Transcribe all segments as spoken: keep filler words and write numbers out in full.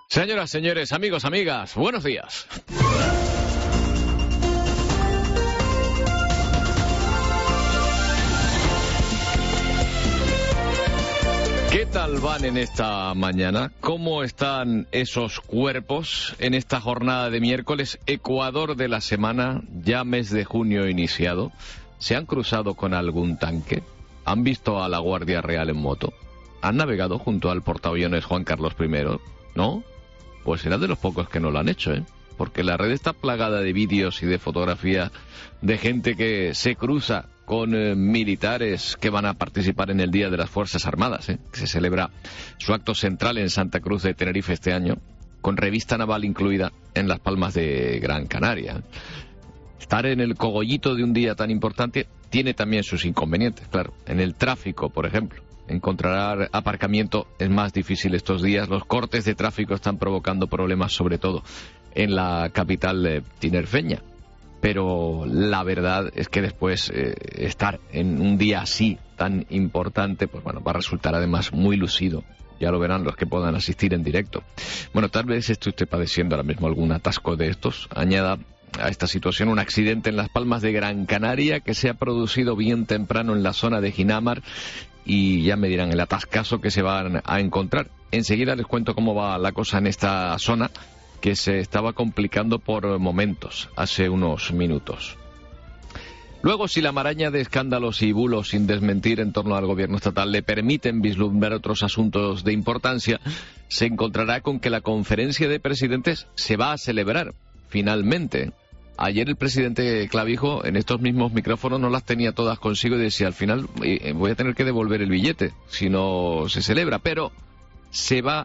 Señoras, señores, amigos, amigas, buenos días. ¿Qué tal van en esta mañana? ¿Cómo están esos cuerpos en esta jornada de miércoles, Ecuador de la semana, ya mes de junio iniciado? ¿Se han cruzado con algún tanque? ¿Han visto a la Guardia Real en moto? ¿Han navegado junto al portaaviones Juan Carlos primero? ¿No? Pues será de los pocos que no lo han hecho, ¿eh? Porque la red está plagada de vídeos y de fotografías de gente que se cruza con eh, militares que van a participar en el Día de las Fuerzas Armadas, ¿eh? Que se celebra su acto central en Santa Cruz de Tenerife este año, con revista naval incluida en Las Palmas de Gran Canaria. Estar en el cogollito de un día tan importante tiene también sus inconvenientes, claro. En el tráfico, por ejemplo. Encontrar aparcamiento es más difícil estos días. Los cortes de tráfico están provocando problemas, sobre todo en la capital eh, tinerfeña. Pero la verdad es que después eh, estar en un día así tan importante, pues bueno, va a resultar además muy lucido. Ya lo verán los que puedan asistir en directo. Bueno, tal vez esté usted padeciendo ahora mismo algún atasco de estos. Añada a esta situación un accidente en Las Palmas de Gran Canaria que se ha producido bien temprano en la zona de Ginamar. Y ya me dirán el atascazo que se van a encontrar. Enseguida les cuento cómo va la cosa en esta zona, que se estaba complicando por momentos, hace unos minutos. Luego, si la maraña de escándalos y bulos sin desmentir en torno al gobierno estatal le permiten vislumbrar otros asuntos de importancia, se encontrará con que la conferencia de presidentes se va a celebrar, finalmente. Ayer el presidente Clavijo en estos mismos micrófonos no las tenía todas consigo y decía, al final eh, voy a tener que devolver el billete si no se celebra, pero se va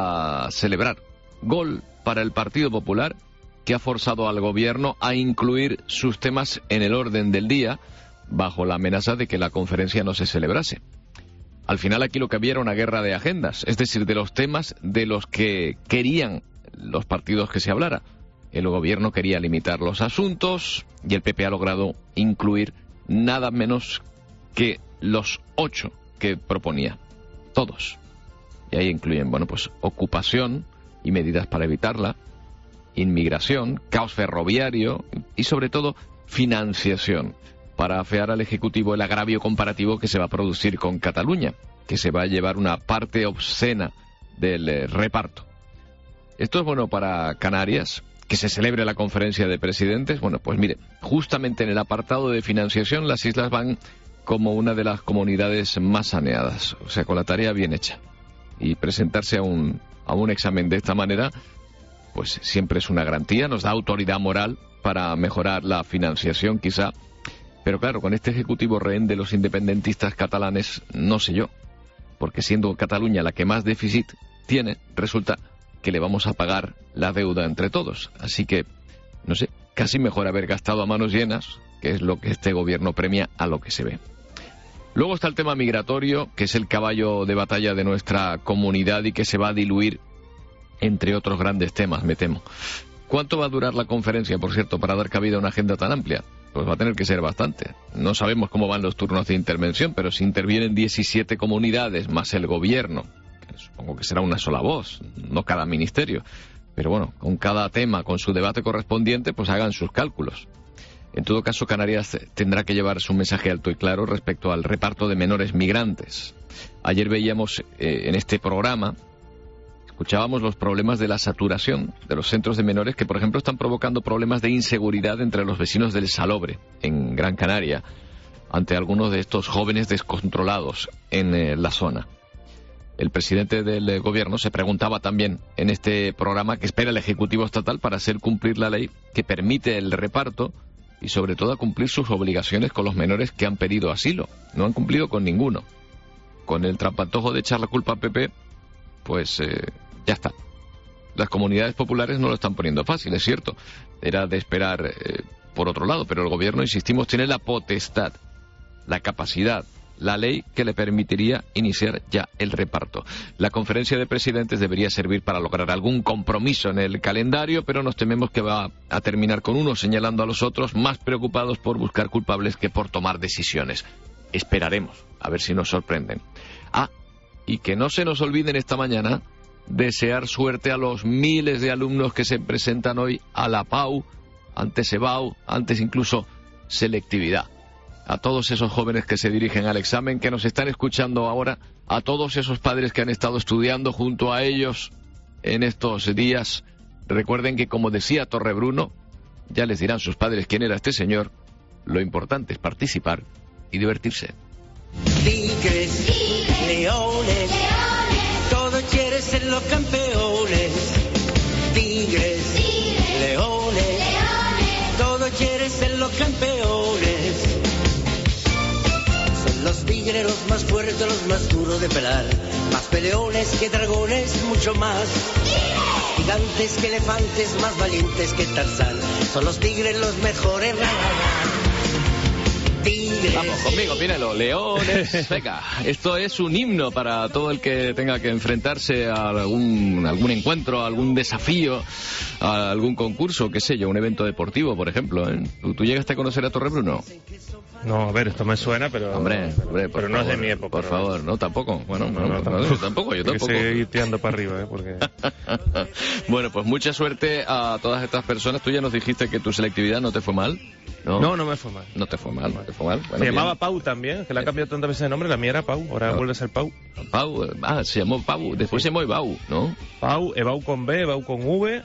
a celebrar. Gol para el Partido Popular, que ha forzado al gobierno a incluir sus temas en el orden del día bajo la amenaza de que la conferencia no se celebrase. Al final aquí lo que había era una guerra de agendas, es decir, de los temas de los que querían los partidos que se hablara. El gobierno quería limitar los asuntos y el P P ha logrado incluir nada menos que los ocho que proponía. Todos. Y ahí incluyen, bueno, pues ocupación y medidas para evitarla, inmigración, caos ferroviario y sobre todo financiación, para afear al Ejecutivo el agravio comparativo que se va a producir con Cataluña, que se va a llevar una parte obscena del eh, reparto. Esto es bueno para Canarias. Que se celebre la conferencia de presidentes. Bueno, pues mire, justamente en el apartado de financiación las islas van como una de las comunidades más saneadas, o sea, con la tarea bien hecha. Y presentarse a un, a un examen de esta manera, pues siempre es una garantía, nos da autoridad moral para mejorar la financiación quizá. Pero claro, con este ejecutivo rehén de los independentistas catalanes, no sé yo, porque siendo Cataluña la que más déficit tiene, resulta que le vamos a pagar la deuda entre todos. Así que, no sé, casi mejor haber gastado a manos llenas, que es lo que este gobierno premia a lo que se ve. Luego está el tema migratorio, que es el caballo de batalla de nuestra comunidad y que se va a diluir entre otros grandes temas, me temo. ¿Cuánto va a durar la conferencia, por cierto, para dar cabida a una agenda tan amplia? Pues va a tener que ser bastante. No sabemos cómo van los turnos de intervención, pero si intervienen diecisiete comunidades más el gobierno, supongo que será una sola voz, no cada ministerio. Pero bueno, con cada tema, con su debate correspondiente, pues hagan sus cálculos. En todo caso, Canarias tendrá que llevar su mensaje alto y claro respecto al reparto de menores migrantes. Ayer veíamos eh, en este programa, escuchábamos los problemas de la saturación de los centros de menores que, por ejemplo, están provocando problemas de inseguridad entre los vecinos del Salobre, en Gran Canaria, ante algunos de estos jóvenes descontrolados en eh, la zona. El presidente del gobierno se preguntaba también en este programa qué espera el Ejecutivo Estatal para hacer cumplir la ley que permite el reparto y sobre todo a cumplir sus obligaciones con los menores que han pedido asilo. No han cumplido con ninguno. Con el trampantojo de echar la culpa al P P, pues eh, ya está. Las comunidades populares no lo están poniendo fácil, es cierto. Era de esperar eh, por otro lado, pero el gobierno, insistimos, tiene la potestad, la capacidad, la ley que le permitiría iniciar ya el reparto. La conferencia de presidentes debería servir para lograr algún compromiso en el calendario, pero nos tememos que va a terminar con unos señalando a los otros, más preocupados por buscar culpables que por tomar decisiones. Esperaremos, a ver si nos sorprenden. Ah, y que no se nos olviden esta mañana desear suerte a los miles de alumnos que se presentan hoy a la PAU, antes EBAU, antes incluso selectividad. A todos esos jóvenes que se dirigen al examen, que nos están escuchando ahora, a todos esos padres que han estado estudiando junto a ellos en estos días. Recuerden que, como decía Torrebruno, ya les dirán sus padres quién era este señor, lo importante es participar y divertirse. Tigres, Tigres, leones, leones, todos quieren ser los campeones. Tigres, Tigres, leones, leones, todos quieren ser los campeones. Son los tigres los más fuertes, los más duros de pelar, más peleones que dragones, mucho más. ¡Tigres! Gigantes que elefantes, más valientes que Tarzán. Son los tigres los mejores. Ra, ra, ra. Tigres. Vamos conmigo, míralo, leones. Venga, esto es un himno para todo el que tenga que enfrentarse a algún, algún encuentro, a algún desafío, a algún concurso, qué sé yo, un evento deportivo, por ejemplo, ¿eh? ¿Tú, ¿Tú llegaste a conocer a Torrebruno? No, a ver, esto me suena, pero... Hombre, hombre, por pero no favor, es de mi época. Por favor, no, tampoco. Bueno, no, no, no, no, tampoco. yo tampoco, yo tampoco. Hay que seguir tirando para arriba, ¿eh? Porque... Bueno, pues mucha suerte a todas estas personas. Tú ya nos dijiste que tu selectividad no te fue mal, ¿no? No, no me fue mal. No te fue mal, no te fue mal. Bueno, se llamaba bien. Pau también, que le han cambiado tantas veces de nombre. La mía era Pau, ahora Claro. vuelve a ser Pau. Pau, ah, se llamó Pau, después Sí. se llamó Ebau, ¿no? Pau, Ebau con B, Ebau con V,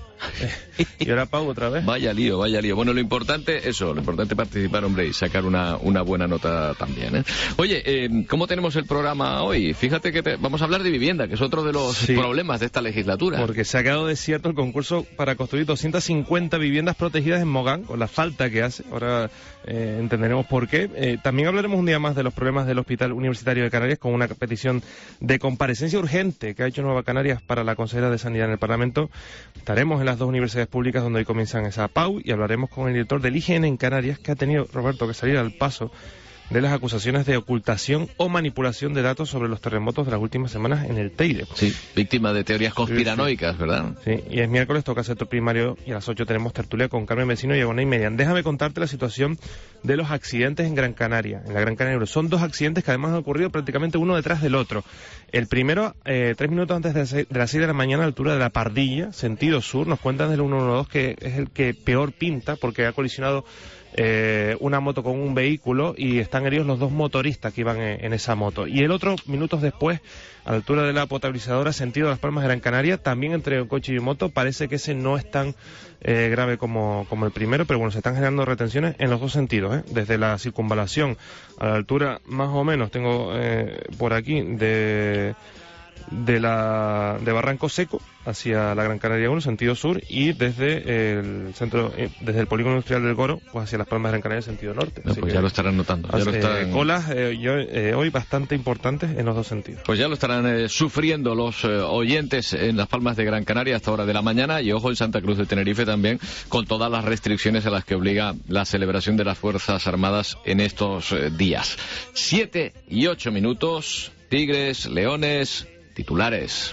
y ahora Pau otra vez. Vaya lío, vaya lío. Bueno, lo importante, eso, lo importante es participar, hombre, y sacar una, una buena nota también, ¿eh? Oye, eh, ¿cómo tenemos el programa hoy? Fíjate que te- vamos a hablar de vivienda, que es otro de los Sí. problemas de esta legislatura. Porque se ha quedado desierto el concurso para construir doscientas cincuenta viviendas protegidas en Mogán, con la falta que hace. Ahora eh, entenderemos por qué. Eh, también hablaremos un día más de los problemas del Hospital Universitario de Canarias, con una petición de comparecencia urgente que ha hecho Nueva Canarias para la consejera de Sanidad en el Parlamento. Estaremos en las dos universidades públicas donde hoy comienzan esa PAU y hablaremos con el director del I G N en Canarias, que ha tenido, Roberto, que salir al paso de las acusaciones de ocultación o manipulación de datos sobre los terremotos de las últimas semanas en el Teide. Sí, víctima de teorías conspiranoicas, ¿verdad? Sí, y es miércoles, toca sector primario y a las ocho tenemos tertulia con Carmen Vecino y Agonay Median. Déjame contarte la situación de los accidentes en Gran Canaria, en la Gran Canaria. Son dos accidentes que además han ocurrido prácticamente uno detrás del otro. El primero, eh, tres minutos antes de las seis de las seis de la mañana, a la altura de la Pardilla, sentido sur. Nos cuentan del ciento doce que es el que peor pinta porque ha colisionado Eh, una moto con un vehículo y están heridos los dos motoristas que iban en, en esa moto. Y el otro, minutos después, a la altura de la potabilizadora, sentido Las Palmas de Gran Canaria, también entre un coche y moto. Parece que ese no es tan eh, grave como, como el primero, pero bueno, se están generando retenciones en los dos sentidos, ¿eh? Desde la circunvalación a la altura, más o menos, tengo eh, por aquí, de... de la de Barranco Seco hacia la Gran Canaria uno, sentido sur, y desde el centro eh, desde el polígono industrial del Goro pues hacia Las Palmas de Gran Canaria, sentido norte. No, Así pues que ya lo estarán notando. Ya lo hace están... colas eh, yo, eh, hoy bastante importantes en los dos sentidos. Pues ya lo estarán eh, sufriendo los eh, oyentes en Las Palmas de Gran Canaria a esta hora de la mañana, y ojo en Santa Cruz de Tenerife también, con todas las restricciones a las que obliga la celebración de las Fuerzas Armadas en estos eh, días. Siete y ocho minutos, Tigres, Leones, titulares.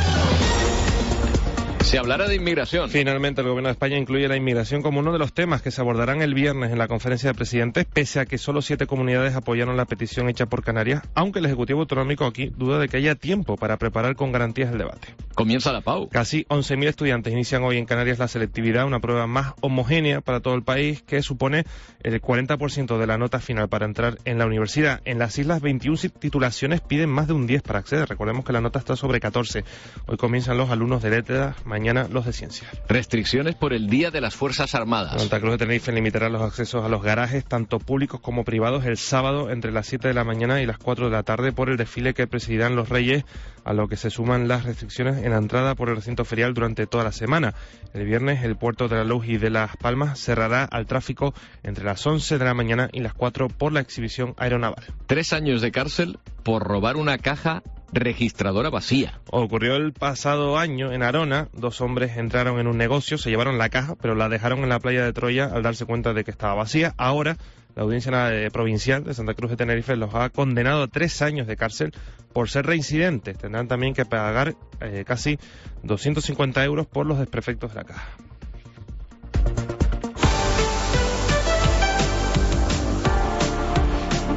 Se hablará de inmigración. Finalmente, el Gobierno de España incluye la inmigración como uno de los temas que se abordarán el viernes en la conferencia de presidentes, pese a que solo siete comunidades apoyaron la petición hecha por Canarias, aunque el Ejecutivo Autonómico aquí duda de que haya tiempo para preparar con garantías el debate. Comienza la PAU. Casi once mil estudiantes inician hoy en Canarias la selectividad, una prueba más homogénea para todo el país que supone el cuarenta por ciento de la nota final para entrar en la universidad. En las islas, veintiuna titulaciones piden más de un diez para acceder. Recordemos que la nota está sobre catorce. Hoy comienzan los alumnos de letras, mañana los de ciencias. Restricciones por el Día de las Fuerzas Armadas. Santa Cruz de Tenerife limitará los accesos a los garajes, tanto públicos como privados, el sábado entre las siete de la mañana y las cuatro de la tarde por el desfile que presidirán los Reyes, a lo que se suman las restricciones en la entrada por el recinto ferial durante toda la semana. El viernes, el puerto de la Luz y de Las Palmas cerrará al tráfico entre las once de la mañana y las cuatro por la exhibición aeronaval. Tres años de cárcel por robar una caja registradora vacía. Ocurrió el pasado año en Arona. Dos hombres entraron en un negocio, se llevaron la caja, pero la dejaron en la playa de Troya al darse cuenta de que estaba vacía. Ahora, la Audiencia Provincial de Santa Cruz de Tenerife los ha condenado a tres años de cárcel por ser reincidentes. Tendrán también que pagar eh, casi doscientos cincuenta euros por los desperfectos de la caja.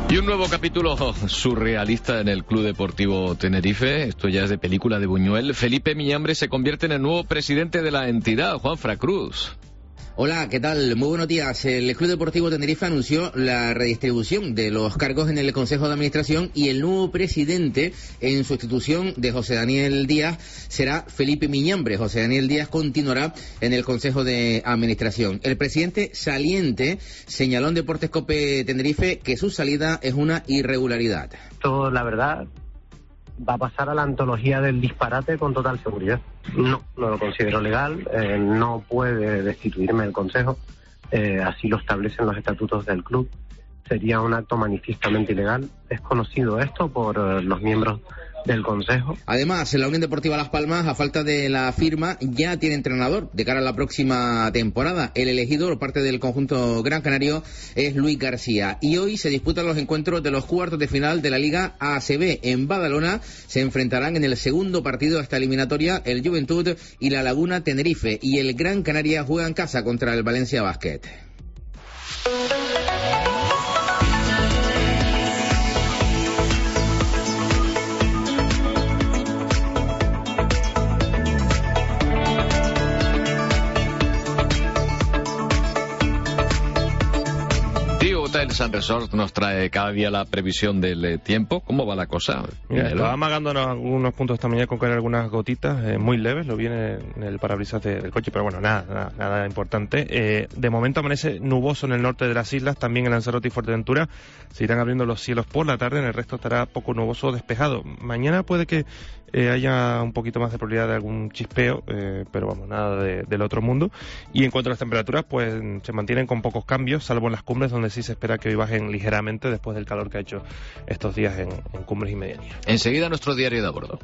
Y un nuevo capítulo surrealista en el Club Deportivo Tenerife. Esto ya es de película de Buñuel. Felipe Miñambres se convierte en el nuevo presidente de la entidad. Juanfra Cruz. Hola, ¿qué tal? Muy buenos días. El Club Deportivo Tenerife anunció la redistribución de los cargos en el Consejo de Administración y el nuevo presidente, en sustitución de José Daniel Díaz, será Felipe Miñambres. José Daniel Díaz continuará en el Consejo de Administración. El presidente saliente señaló en Deportes Cope Tenerife que su salida es una irregularidad. Esto, la verdad, va a pasar a la antología del disparate con total seguridad. No, no lo considero legal, eh, no puede destituirme el Consejo, eh, así lo establecen los estatutos del club. Sería un acto manifiestamente ilegal. Es conocido esto por eh, los miembros del Consejo. Además, la Unión Deportiva Las Palmas, a falta de la firma, ya tiene entrenador de cara a la próxima temporada. El elegido por parte del conjunto gran canario es Luis García. Y hoy se disputan los encuentros de los cuartos de final de la Liga A C B. En Badalona se enfrentarán en el segundo partido de esta eliminatoria el Juventud y la Laguna Tenerife. Y el Gran Canaria juega en casa contra el Valencia Basket. Hotels and Resorts nos trae cada día la previsión del eh, tiempo. ¿Cómo va la cosa? Mira, estaba amagándonos algunos puntos esta mañana con caer algunas gotitas eh, muy leves, lo viene en el parabrisas de, del coche, pero bueno, nada, nada, nada importante. Eh, de momento amanece nuboso en el norte de las islas, también en Lanzarote y Fuerteventura. Se irán abriendo los cielos por la tarde, en el resto estará poco nuboso despejado. Mañana puede que eh, haya un poquito más de probabilidad de algún chispeo, eh, pero vamos, nada de, del otro mundo. Y en cuanto a las temperaturas, pues se mantienen con pocos cambios, salvo en las cumbres, donde sí se espera que hoy bajen ligeramente después del calor que ha hecho estos días en, en cumbres y medianías. Enseguida nuestro diario de a bordo.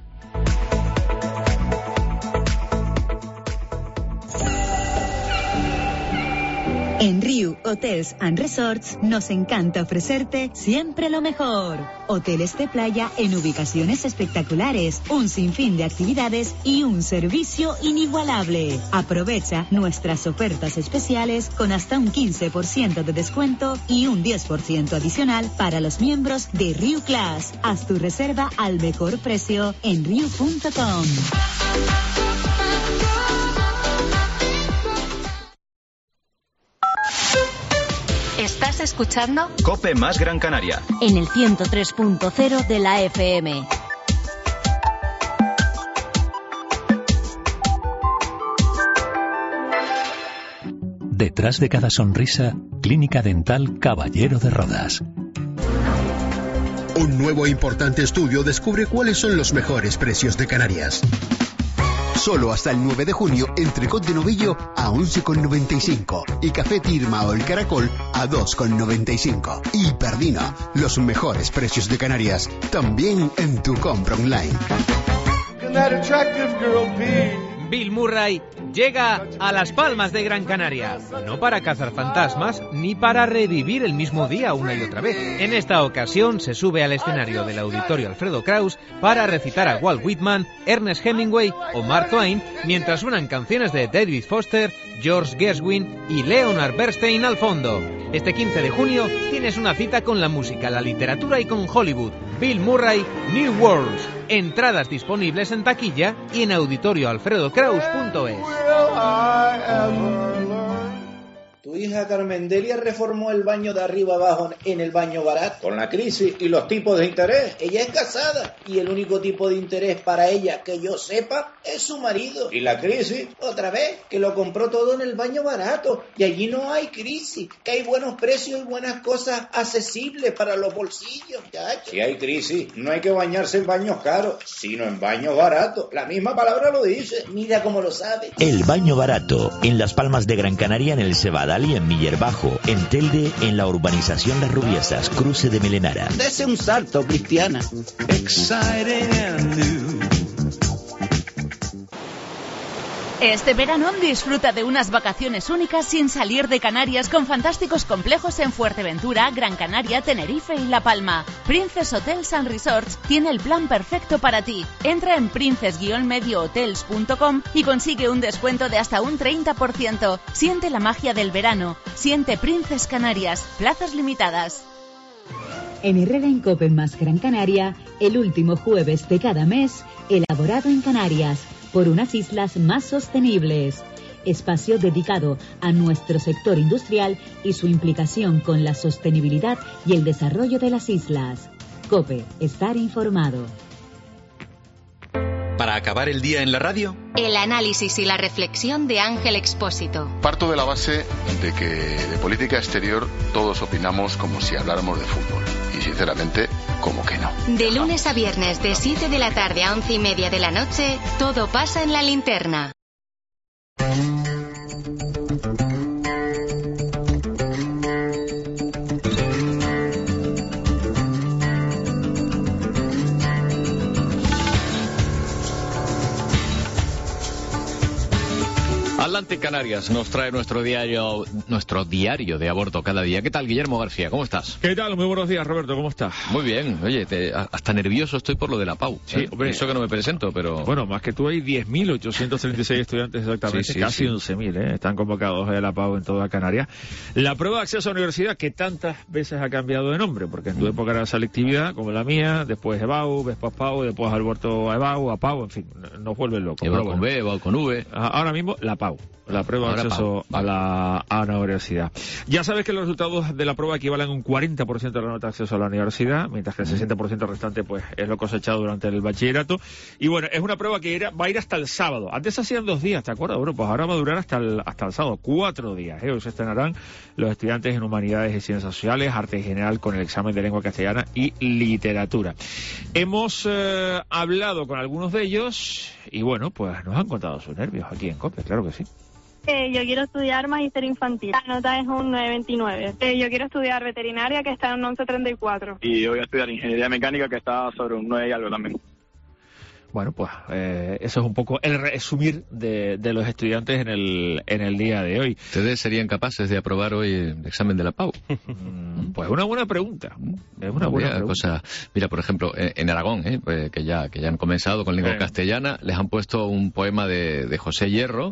En Riu Hotels and Resorts nos encanta ofrecerte siempre lo mejor. Hoteles de playa en ubicaciones espectaculares, un sinfín de actividades y un servicio inigualable. Aprovecha nuestras ofertas especiales con hasta un quince por ciento de descuento y un diez por ciento adicional para los miembros de Riu Class. Haz tu reserva al mejor precio en riu punto com. ¿Estás escuchando? COPE más Gran Canaria. En el ciento tres punto cero de la F M. Detrás de cada sonrisa, Clínica Dental Caballero de Rodas. Un nuevo e importante estudio descubre cuáles son los mejores precios de Canarias. Solo hasta el nueve de junio, entrecot de novillo a once con noventa y cinco y café Tirma o el Caracol a dos con noventa y cinco. Y Perdino, los mejores precios de Canarias, también en tu compra online. Bill Murray llega a Las Palmas de Gran Canaria, no para cazar fantasmas ni para revivir el mismo día una y otra vez. En esta ocasión se sube al escenario del Auditorio Alfredo Kraus para recitar a Walt Whitman, Ernest Hemingway o Mark Twain, mientras suenan canciones de David Foster, George Gershwin y Leonard Bernstein al fondo. Este quince de junio tienes una cita con la música, la literatura y con Hollywood. Bill Murray, New Worlds. Entradas disponibles en taquilla y en auditorio alfredo kraus punto es. Tu hija Carmendelia reformó el baño de arriba abajo en el baño barato. Con la crisis y los tipos de interés. Ella es casada y el único tipo de interés para ella que yo sepa es su marido. ¿Y la crisis? Otra vez, que lo compró todo en el baño barato. Y allí no hay crisis, que hay buenos precios y buenas cosas accesibles para los bolsillos. Chacho. Si hay crisis, no hay que bañarse en baños caros, sino en baños baratos. La misma palabra lo dice. Mira cómo lo sabe. El baño barato, en Las Palmas de Gran Canaria, en el Cebadal y en Miller Bajo, en Telde, en la urbanización Las Rubiesas, cruce de Melenara. Dese un salto, Cristiana. Este verano disfruta de unas vacaciones únicas sin salir de Canarias con fantásticos complejos en Fuerteventura, Gran Canaria, Tenerife y La Palma. Princess Hotels and Resorts tiene el plan perfecto para ti. Entra en princes guion medio hotels punto com y consigue un descuento de hasta un treinta por ciento. Siente la magia del verano. Siente Princess Canarias. Plazas limitadas. En Herrera en Cope más Gran Canaria, el último jueves de cada mes, elaborado en Canarias, por unas islas más sostenibles. Espacio dedicado a nuestro sector industrial y su implicación con la sostenibilidad y el desarrollo de las islas. COPE, estar informado. Para acabar el día en la radio, el análisis y la reflexión de Ángel Expósito. Parto de la base de que de política exterior todos opinamos como si habláramos de fútbol. Y sinceramente, como que no. De lunes a viernes, de siete de la tarde a once y media de la noche, todo pasa en La Linterna. Adelante Canarias nos trae nuestro diario nuestro diario de aborto cada día. ¿Qué tal, Guillermo García? ¿Cómo estás? ¿Qué tal? Muy buenos días, Roberto. ¿Cómo estás? Muy bien. Oye, te, hasta nervioso estoy por lo de la P A U. Sí, ¿eh? hombre. Eso que no me presento, pero... Bueno, más que tú hay diez mil ochocientos treinta y seis estudiantes exactamente, sí, sí, casi sí. once mil, ¿eh? Están convocados a la P A U en toda Canarias. La prueba de acceso a la universidad que tantas veces ha cambiado de nombre, porque en tu época era selectividad, como la mía, después EBAU, después P A U, después aborto a EBAU, a P A U, en fin, nos vuelve locos. EBAU con B, EBAU con V. Ahora mismo la P A U. La prueba de acceso a la, a la universidad. Ya sabes que los resultados de la prueba equivalen a un cuarenta por ciento de la nota de acceso a la universidad, mientras que el sesenta por ciento restante pues es lo cosechado durante el bachillerato. Y bueno, es una prueba que irá, va a ir hasta el sábado. Antes hacían dos días, ¿te acuerdas? Bueno, pues ahora va a durar hasta el, hasta el sábado, cuatro días. ¿eh? Hoy se estrenarán los estudiantes en Humanidades y Ciencias Sociales, Arte General con el examen de Lengua Castellana y Literatura. Hemos eh, hablado con algunos de ellos y bueno, pues nos han contado sus nervios aquí en COPE, claro que sí. Eh, yo quiero estudiar magisterio infantil. La nota es un nueve veintinueve. Eh, yo quiero estudiar veterinaria, que está en un once treinta y cuatro. Y yo voy a estudiar ingeniería mecánica, que está sobre un nueve y algo también. Bueno, pues eh, eso es un poco el resumir de, de los estudiantes en el en el día de hoy. ¿Ustedes serían capaces de aprobar hoy el examen de la P A U? Pues una buena pregunta. Es una buena mira, pregunta. Cosa, mira, por ejemplo, en, en Aragón, ¿eh? pues, que ya que ya han comenzado con lengua Sí. castellana, les han puesto un poema de, de José Hierro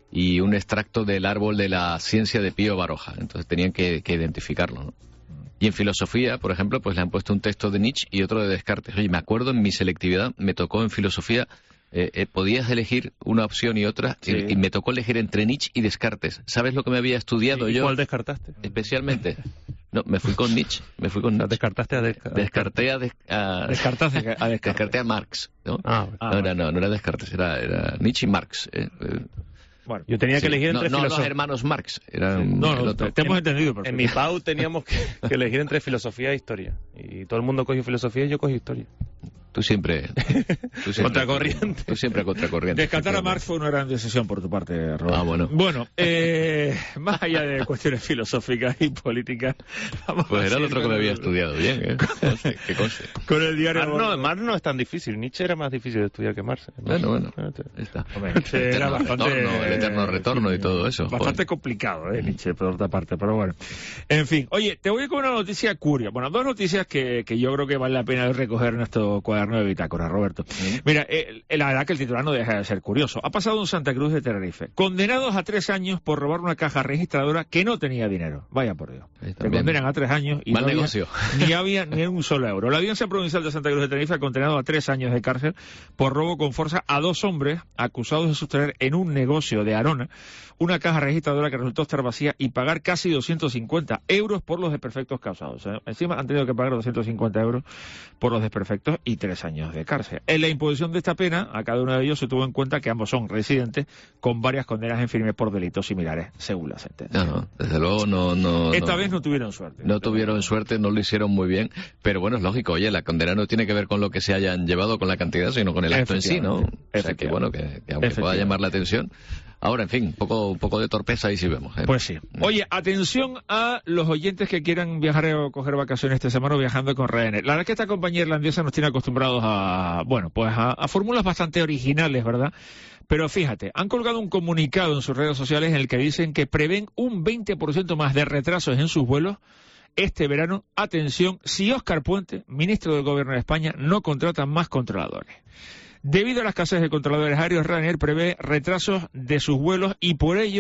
y un extracto del árbol de la ciencia de Pío Baroja. Entonces tenían que, que identificarlo, ¿no? Y en filosofía, por ejemplo, pues le han puesto un texto de Nietzsche y otro de Descartes. Oye, me acuerdo en mi selectividad, me tocó en filosofía, eh, eh, podías elegir una opción y otra, Sí. y, y me tocó elegir entre Nietzsche y Descartes. ¿Sabes lo que me había estudiado ¿Y yo? cuál descartaste? Especialmente. No, me fui con Nietzsche. Me fui con Nietzsche. ¿Descartaste a Descartes? Descarté a, des- a... Descartaste a Descartes. Descarté a Marx, ¿no? Ah, no, no, no, no era Descartes, era, era Nietzsche y Marx. eh, eh. Bueno, yo tenía que Sí. elegir no, entre no, filosofía. los hermanos Marx. Eran No, el no, otro. te hemos entendido. En perfecto. mi P A U teníamos que, que elegir entre filosofía e historia. Y todo el mundo cogió filosofía y yo cogí historia. Tú siempre... Tú siempre Contracorriente. Tú siempre contracorriente. Descartar a Marx fue una gran decisión por tu parte, Roberto. Ah, bueno. Bueno, eh, más allá de cuestiones filosóficas y políticas, vamos Pues a era el seguir otro que con me había el- estudiado bien, ¿eh? Conste, que conste. Con el diario... Marx no, Marx no es tan difícil. Nietzsche era más difícil de estudiar que Marx. Bueno, bueno. Ah, te- Ahí está. Hombre, El Nietzsche era eterno bastante... retorno, el eterno retorno y todo eso. Bastante Joder. complicado, ¿eh, Nietzsche, por otra parte, pero bueno. En fin, oye, te voy con una noticia curiosa. Bueno, dos noticias que, que yo creo que vale la pena recoger en nuestro cuaderno de bitácora, Roberto. Mira, eh, la verdad que el titular no deja de ser curioso. Ha pasado en Santa Cruz de Tenerife. Condenados a tres años por robar una caja registradora que no tenía dinero. Vaya por Dios. Ahí Te también. condenan a tres años y Mal no había- negocio. ni había ni un solo euro. La Audiencia Provincial de Santa Cruz de Tenerife ha condenado a tres años de cárcel por robo con fuerza a dos hombres acusados de sustraer en un negocio de Arona una caja registradora que resultó estar vacía y pagar casi doscientos cincuenta euros por los desperfectos causados. ¿eh? Encima han tenido que pagar doscientos cincuenta euros por los desperfectos y tres años de cárcel. En la imposición de esta pena, a cada uno de ellos se tuvo en cuenta que ambos son residentes con varias condenas en firme por delitos similares, según la sentencia. No, no, desde luego no... no Esta no. vez no tuvieron suerte. No tuvieron suerte, no lo hicieron muy bien, pero bueno, es lógico, oye, la condena no tiene que ver con lo que se hayan llevado con la cantidad, sino con el acto en sí, ¿no? O sea que bueno, que, que aunque pueda llamar la atención, ahora, en fin, un poco, un poco de torpeza ahí sí vemos. ¿eh? Pues sí. Oye, atención a los oyentes que quieran viajar o coger vacaciones esta semana viajando con Ryanair. La verdad es que esta compañía irlandesa nos tiene acostumbrados a, bueno, pues a, a fórmulas bastante originales, ¿verdad? Pero fíjate, han colgado un comunicado en sus redes sociales en el que dicen que prevén un veinte por ciento más de retrasos en sus vuelos este verano. Atención, si Óscar Puente, ministro del Gobierno de España, no contrata más controladores. Debido a la escasez de controladores aéreos, Ryanair prevé retrasos de sus vuelos y por ello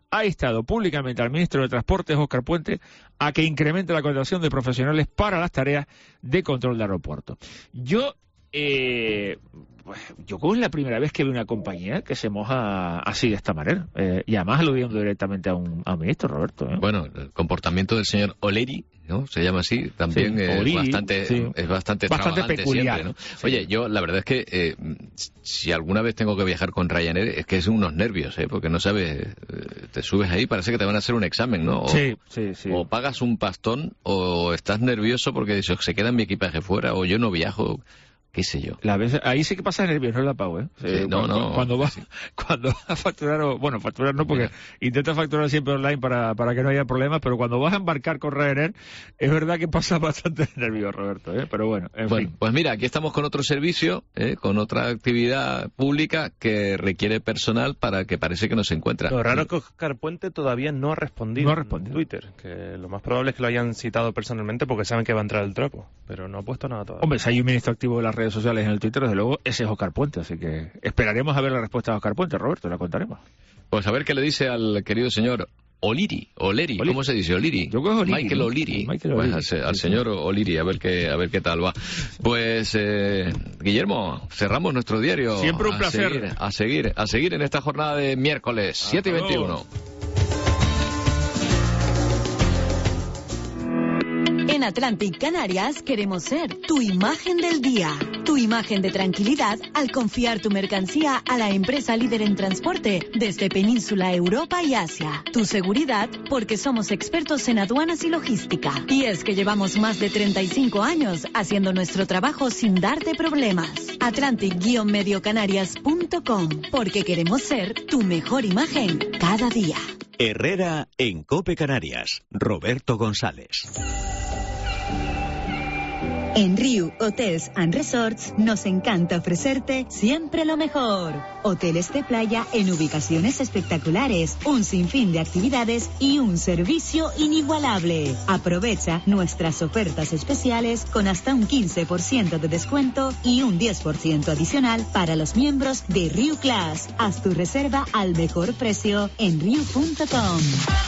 ha instado públicamente al ministro de Transportes, Óscar Puente, a que incremente la contratación de profesionales para las tareas de control de aeropuertos. Yo, eh, yo creo que es la primera vez que veo una compañía que se moja así de esta manera. Eh, y además aludiendo directamente a un, a un ministro, Roberto. ¿eh? Bueno, el comportamiento del señor Oleri, ¿no? Se llama así, también sí, es, Oleri, bastante, sí. es bastante Bastante extravagante peculiar. siempre, ¿no? Sí. Oye, yo la verdad es que eh, si alguna vez tengo que viajar con Ryanair es que es unos nervios, ¿eh? Porque no sabes, eh, te subes ahí, parece que te van a hacer un examen, ¿no? O, sí, sí, sí. o pagas un pastón o estás nervioso porque dices, se queda mi equipaje fuera o yo no viajo. qué sé yo. La vez, ahí sí que pasa nervios, no la Pau, ¿eh? Sí, eh no, cuando, no. Cuando vas, sí. cuando vas a facturar, o, bueno, facturar no, porque Mira. intenta facturar siempre online para, para que no haya problemas, pero cuando vas a embarcar con Ryanair, es verdad que pasa bastante nervios, Roberto, ¿eh? Pero bueno, en Bueno, fin. pues mira, aquí estamos con otro servicio, ¿eh? Con otra actividad pública que requiere personal para que parece que no se encuentra. Lo raro es que Óscar Puente todavía no ha respondido, No ha respondido. en Twitter, que lo más probable es que lo hayan citado personalmente porque saben que va a entrar el trapo, pero no ha puesto nada todavía. Hombre, si hay un ministro activo de las redes sociales en el Twitter, desde luego, ese es Óscar Puente, así que esperaremos a ver la respuesta de Óscar Puente, Roberto, la contaremos. Pues a ver qué le dice al querido señor Oliri, Oleri, Oli- ¿cómo se dice? Oliri. Yo creo que es Oliri, Michael ¿no? Oliri. Michael Pues Oliri. al, se- al Sí, señor Oliri, a ver qué, a ver qué tal va. Pues, eh, Guillermo, cerramos nuestro diario. Siempre un A placer. seguir, a seguir, a seguir en esta jornada de miércoles, siete y luego. veintiuno. En Atlantic Canarias queremos ser tu imagen del día, tu imagen de tranquilidad al confiar tu mercancía a la empresa líder en transporte desde Península, Europa y Asia. Tu seguridad porque somos expertos en aduanas y logística. Y es que llevamos más de treinta y cinco años haciendo nuestro trabajo sin darte problemas. Atlantic Medio Canarias punto com, porque queremos ser tu mejor imagen cada día. Herrera en Cope Canarias. Roberto González. En Riu Hotels and Resorts nos encanta ofrecerte siempre lo mejor. Hoteles de playa en ubicaciones espectaculares, un sinfín de actividades y un servicio inigualable. Aprovecha nuestras ofertas especiales con hasta un quince por ciento de descuento y un diez por ciento adicional para los miembros de Riu Class. Haz tu reserva al mejor precio en riu punto com.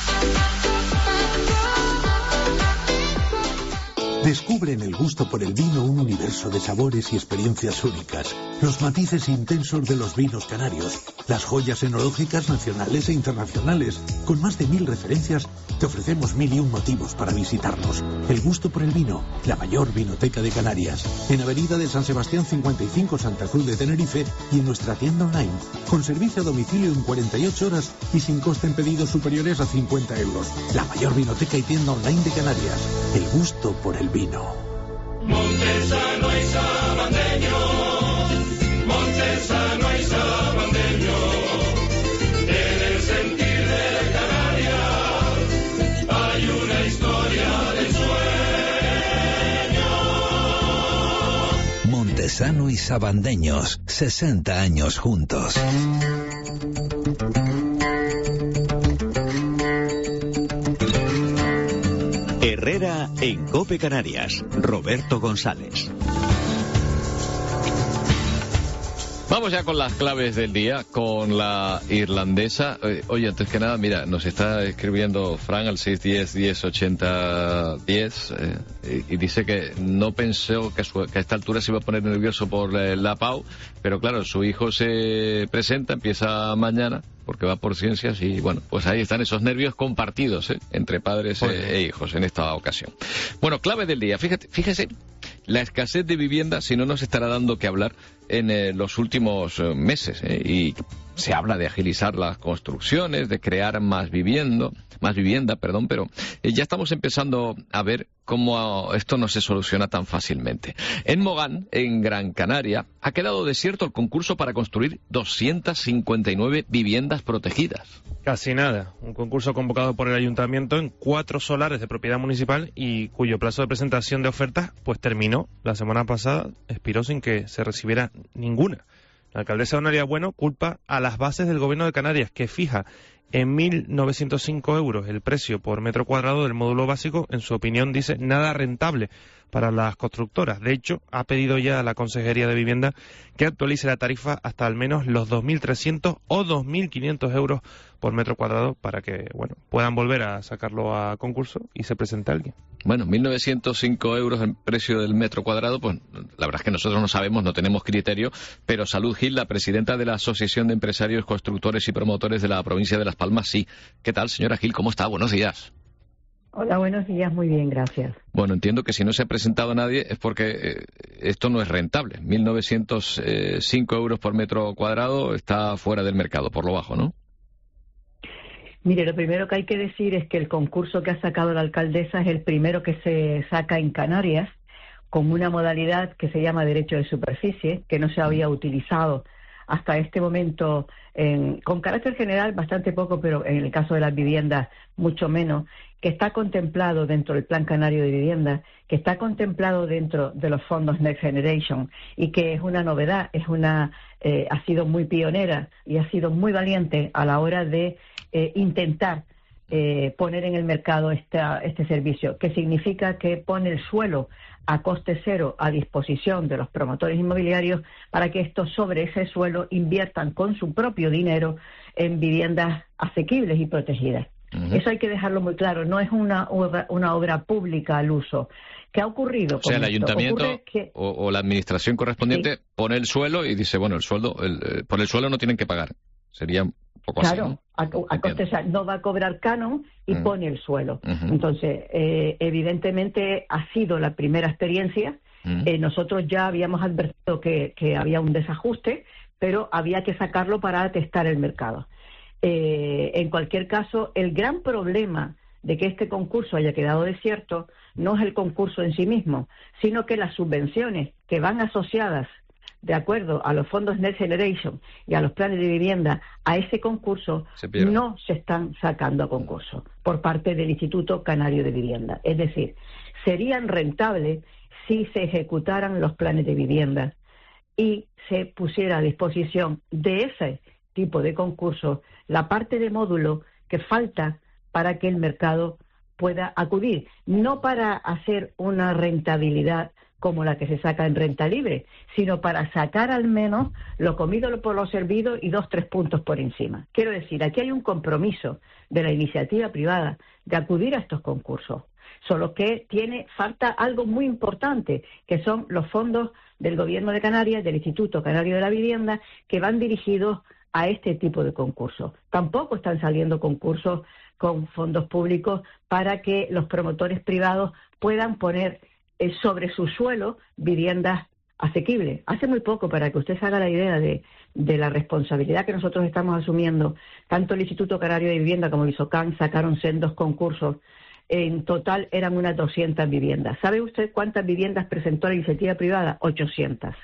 Descubre en el gusto por el vino un universo de sabores y experiencias únicas, los matices intensos de los vinos canarios, las joyas enológicas nacionales e internacionales. Con más de mil referencias, te ofrecemos mil y un motivos para visitarnos. El gusto por el vino, la mayor vinoteca de Canarias. En Avenida de San Sebastián cincuenta y cinco, Santa Cruz de Tenerife, y en nuestra tienda online, con servicio a domicilio en cuarenta y ocho horas y sin coste en pedidos superiores a cincuenta euros. La mayor vinoteca y tienda online de Canarias. El gusto por el vino. Montesano y Sabandeño, Montesano y Sabandeño, en el sentir de Canarias hay una historia de sueño. Montesano y Sabandeños, sesenta años juntos. Herrera en Cope Canarias. Roberto González. Vamos ya con las claves del día, con la irlandesa. Eh, Oye, antes que nada, mira, nos está escribiendo Fran al seis uno cero, diez, ochenta, diez eh, y dice que no pensó que, su- que a esta altura se iba a poner nervioso por eh, la Pau, pero claro, su hijo se presenta, empieza mañana, porque va por ciencias y bueno, pues ahí están esos nervios compartidos ¿eh? entre padres eh, e hijos en esta ocasión. Bueno, clave del día, fíjate, fíjese, la escasez de vivienda, si no nos estará dando que hablar en eh, los últimos eh, meses ¿eh? Y se habla de agilizar las construcciones, de crear más viviendo, más vivienda, perdón, pero eh, ya estamos empezando a ver cómo esto no se soluciona tan fácilmente. En Mogán, en Gran Canaria, ha quedado desierto el concurso para construir doscientas cincuenta y nueve viviendas protegidas. Casi nada. Un concurso convocado por el ayuntamiento en cuatro solares de propiedad municipal y cuyo plazo de presentación de ofertas pues terminó la semana pasada, expiró sin que se recibiera ninguna. La alcaldesa Donalia Bueno culpa a las bases del gobierno de Canarias, que fija en mil novecientos cinco euros el precio por metro cuadrado del módulo básico. En su opinión, dice, nada rentable para las constructoras. De hecho, ha pedido ya a la Consejería de Vivienda que actualice la tarifa hasta al menos los dos mil trescientos o dos mil quinientos euros por metro cuadrado para que, bueno, puedan volver a sacarlo a concurso y se presente alguien. Bueno, mil novecientos cinco euros el precio del metro cuadrado, pues la verdad es que nosotros no sabemos, no tenemos criterio, pero Salud Gil, la presidenta de la Asociación de Empresarios, Constructores y Promotores de la provincia de Las Palmas, sí. ¿Qué tal, señora Gil? ¿Cómo está? Buenos días. Hola, buenos días, muy bien, gracias. Bueno, entiendo que si no se ha presentado nadie es porque eh, esto no es rentable. mil novecientos cinco euros por metro cuadrado está fuera del mercado, por lo bajo, ¿no? Mire, lo primero que hay que decir es que el concurso que ha sacado la alcaldesa es el primero que se saca en Canarias con una modalidad que se llama derecho de superficie, que no se había utilizado hasta este momento, en, con carácter general bastante poco, pero en el caso de las viviendas mucho menos, que está contemplado dentro del Plan Canario de Vivienda, que está contemplado dentro de los fondos Next Generation y que es una novedad, es una eh, ha sido muy pionera y ha sido muy valiente a la hora de eh, intentar eh, poner en el mercado esta, este servicio, que significa que pone el suelo a coste cero a disposición de los promotores inmobiliarios para que estos sobre ese suelo inviertan con su propio dinero en viviendas asequibles y protegidas. Uh-huh. Eso hay que dejarlo muy claro, no es una obra, una obra pública al uso. ¿Qué ha ocurrido? O sea, el ayuntamiento que... o, o la administración correspondiente sí. pone el suelo y dice, bueno, el sueldo, el, eh, por el suelo no tienen que pagar. Sería un poco claro, así, ¿no? a, a coste, no va a cobrar canon y uh-huh. pone el suelo. Uh-huh. Entonces, eh, evidentemente ha sido la primera experiencia. Uh-huh. Eh, nosotros ya habíamos advertido que, que había un desajuste, pero había que sacarlo para testar el mercado. Eh, en cualquier caso, el gran problema de que este concurso haya quedado desierto no es el concurso en sí mismo, sino que las subvenciones que van asociadas, de acuerdo a los fondos Next Generation y a los planes de vivienda, a ese concurso se no se están sacando a concurso por parte del Instituto Canario de Vivienda. Es decir, serían rentables si se ejecutaran los planes de vivienda y se pusiera a disposición de ese tipo de concurso la parte de módulo que falta para que el mercado pueda acudir, no para hacer una rentabilidad como la que se saca en renta libre, sino para sacar al menos lo comido por lo servido y dos, tres puntos por encima. Quiero decir, aquí hay un compromiso de la iniciativa privada de acudir a estos concursos, solo que tiene falta algo muy importante, que son los fondos del Gobierno de Canarias, del Instituto Canario de la Vivienda, que van dirigidos a este tipo de concursos. Tampoco están saliendo concursos con fondos públicos para que los promotores privados puedan poner eh, sobre su suelo viviendas asequibles. Hace muy poco, para que usted se haga la idea de, de la responsabilidad que nosotros estamos asumiendo, tanto el Instituto Canario de Vivienda como el ISOCAN sacaron sendos concursos. En total eran unas doscientas viviendas. ¿Sabe usted cuántas viviendas presentó la iniciativa privada? ochocientas.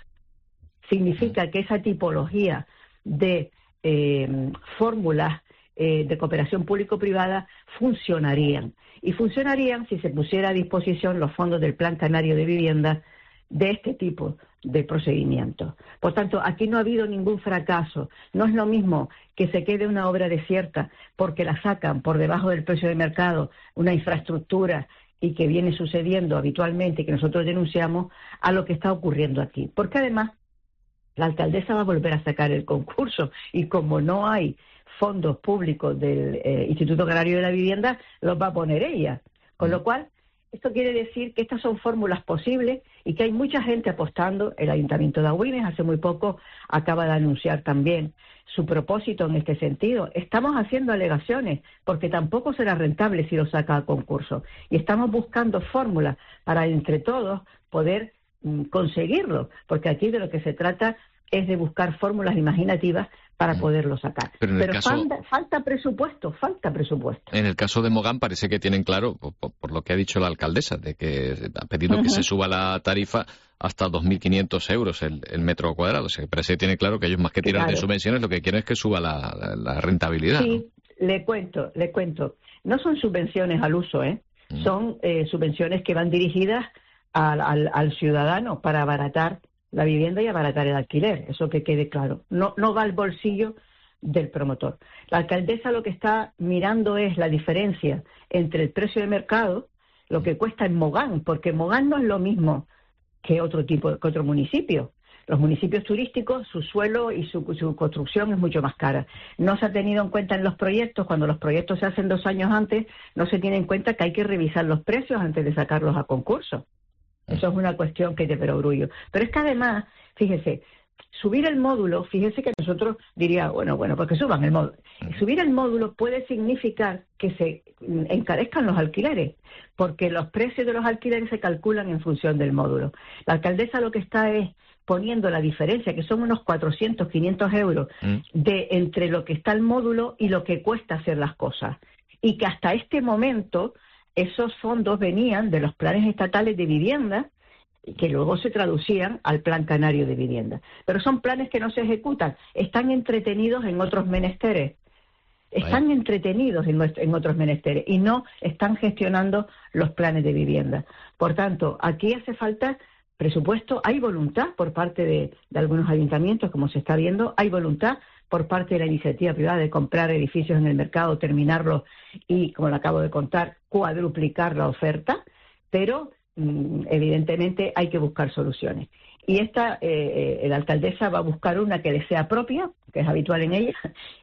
Significa que esa tipología de eh, fórmulas eh, de cooperación público-privada funcionarían. Y funcionarían si se pusiera a disposición los fondos del Plan Canario de Vivienda de este tipo de procedimientos. Por tanto, aquí no ha habido ningún fracaso. No es lo mismo que se quede una obra desierta porque la sacan por debajo del precio de mercado, una infraestructura, y que viene sucediendo habitualmente y que nosotros denunciamos, a lo que está ocurriendo aquí. Porque además la alcaldesa va a volver a sacar el concurso y como no hay fondos públicos del eh, Instituto Canario de la Vivienda, los va a poner ella. Con lo cual, esto quiere decir que estas son fórmulas posibles y que hay mucha gente apostando. El Ayuntamiento de Agüines hace muy poco acaba de anunciar también su propósito en este sentido. Estamos haciendo alegaciones porque tampoco será rentable si lo saca a concurso. Y estamos buscando fórmulas para entre todos poder mm, conseguirlo, porque aquí de lo que se trata es de buscar fórmulas imaginativas para poderlo sacar. Pero, en el Pero caso, falta, falta presupuesto, falta presupuesto. En el caso de Mogán parece que tienen claro, por, por lo que ha dicho la alcaldesa, de que ha pedido uh-huh. que se suba la tarifa hasta dos mil quinientos euros el, el metro cuadrado. O sea, parece que tiene claro que ellos más que tirar claro. de subvenciones lo que quieren es que suba la, la, la rentabilidad. Sí, ¿no? le cuento, le cuento. No son subvenciones al uso, ¿eh? Uh-huh. Son eh, subvenciones que van dirigidas al, al, al ciudadano para abaratar la vivienda y abaratar el alquiler, eso que quede claro. No, no va al bolsillo del promotor. La alcaldesa lo que está mirando es la diferencia entre el precio de mercado, lo que cuesta en Mogán, porque Mogán no es lo mismo que otro tipo, que otro municipio. Los municipios turísticos, su suelo y su, su construcción es mucho más cara. No se ha tenido en cuenta en los proyectos, cuando los proyectos se hacen dos años antes, no se tiene en cuenta que hay que revisar los precios antes de sacarlos a concurso. Eso es una cuestión que es de perogrullo. Pero es que además, fíjese, subir el módulo, fíjese que nosotros diría, bueno, bueno, pues que suban el módulo. Subir el módulo puede significar que se encarezcan los alquileres, porque los precios de los alquileres se calculan en función del módulo. La alcaldesa lo que está es poniendo la diferencia, que son unos cuatrocientos, quinientos euros, mm. de entre lo que está el módulo y lo que cuesta hacer las cosas. Y que hasta este momento esos fondos venían de los planes estatales de vivienda, que luego se traducían al Plan Canario de Vivienda. Pero son planes que no se ejecutan, están entretenidos en otros menesteres. Están Vaya. entretenidos en, nuestro, en otros menesteres y no están gestionando los planes de vivienda. Por tanto, aquí hace falta presupuesto, hay voluntad por parte de, de algunos ayuntamientos, como se está viendo, hay voluntad por parte de la iniciativa privada de comprar edificios en el mercado, terminarlos y, como le acabo de contar, cuadruplicar la oferta, pero mmm, evidentemente hay que buscar soluciones. Y esta, eh, eh, la alcaldesa va a buscar una que le sea propia, que es habitual en ella,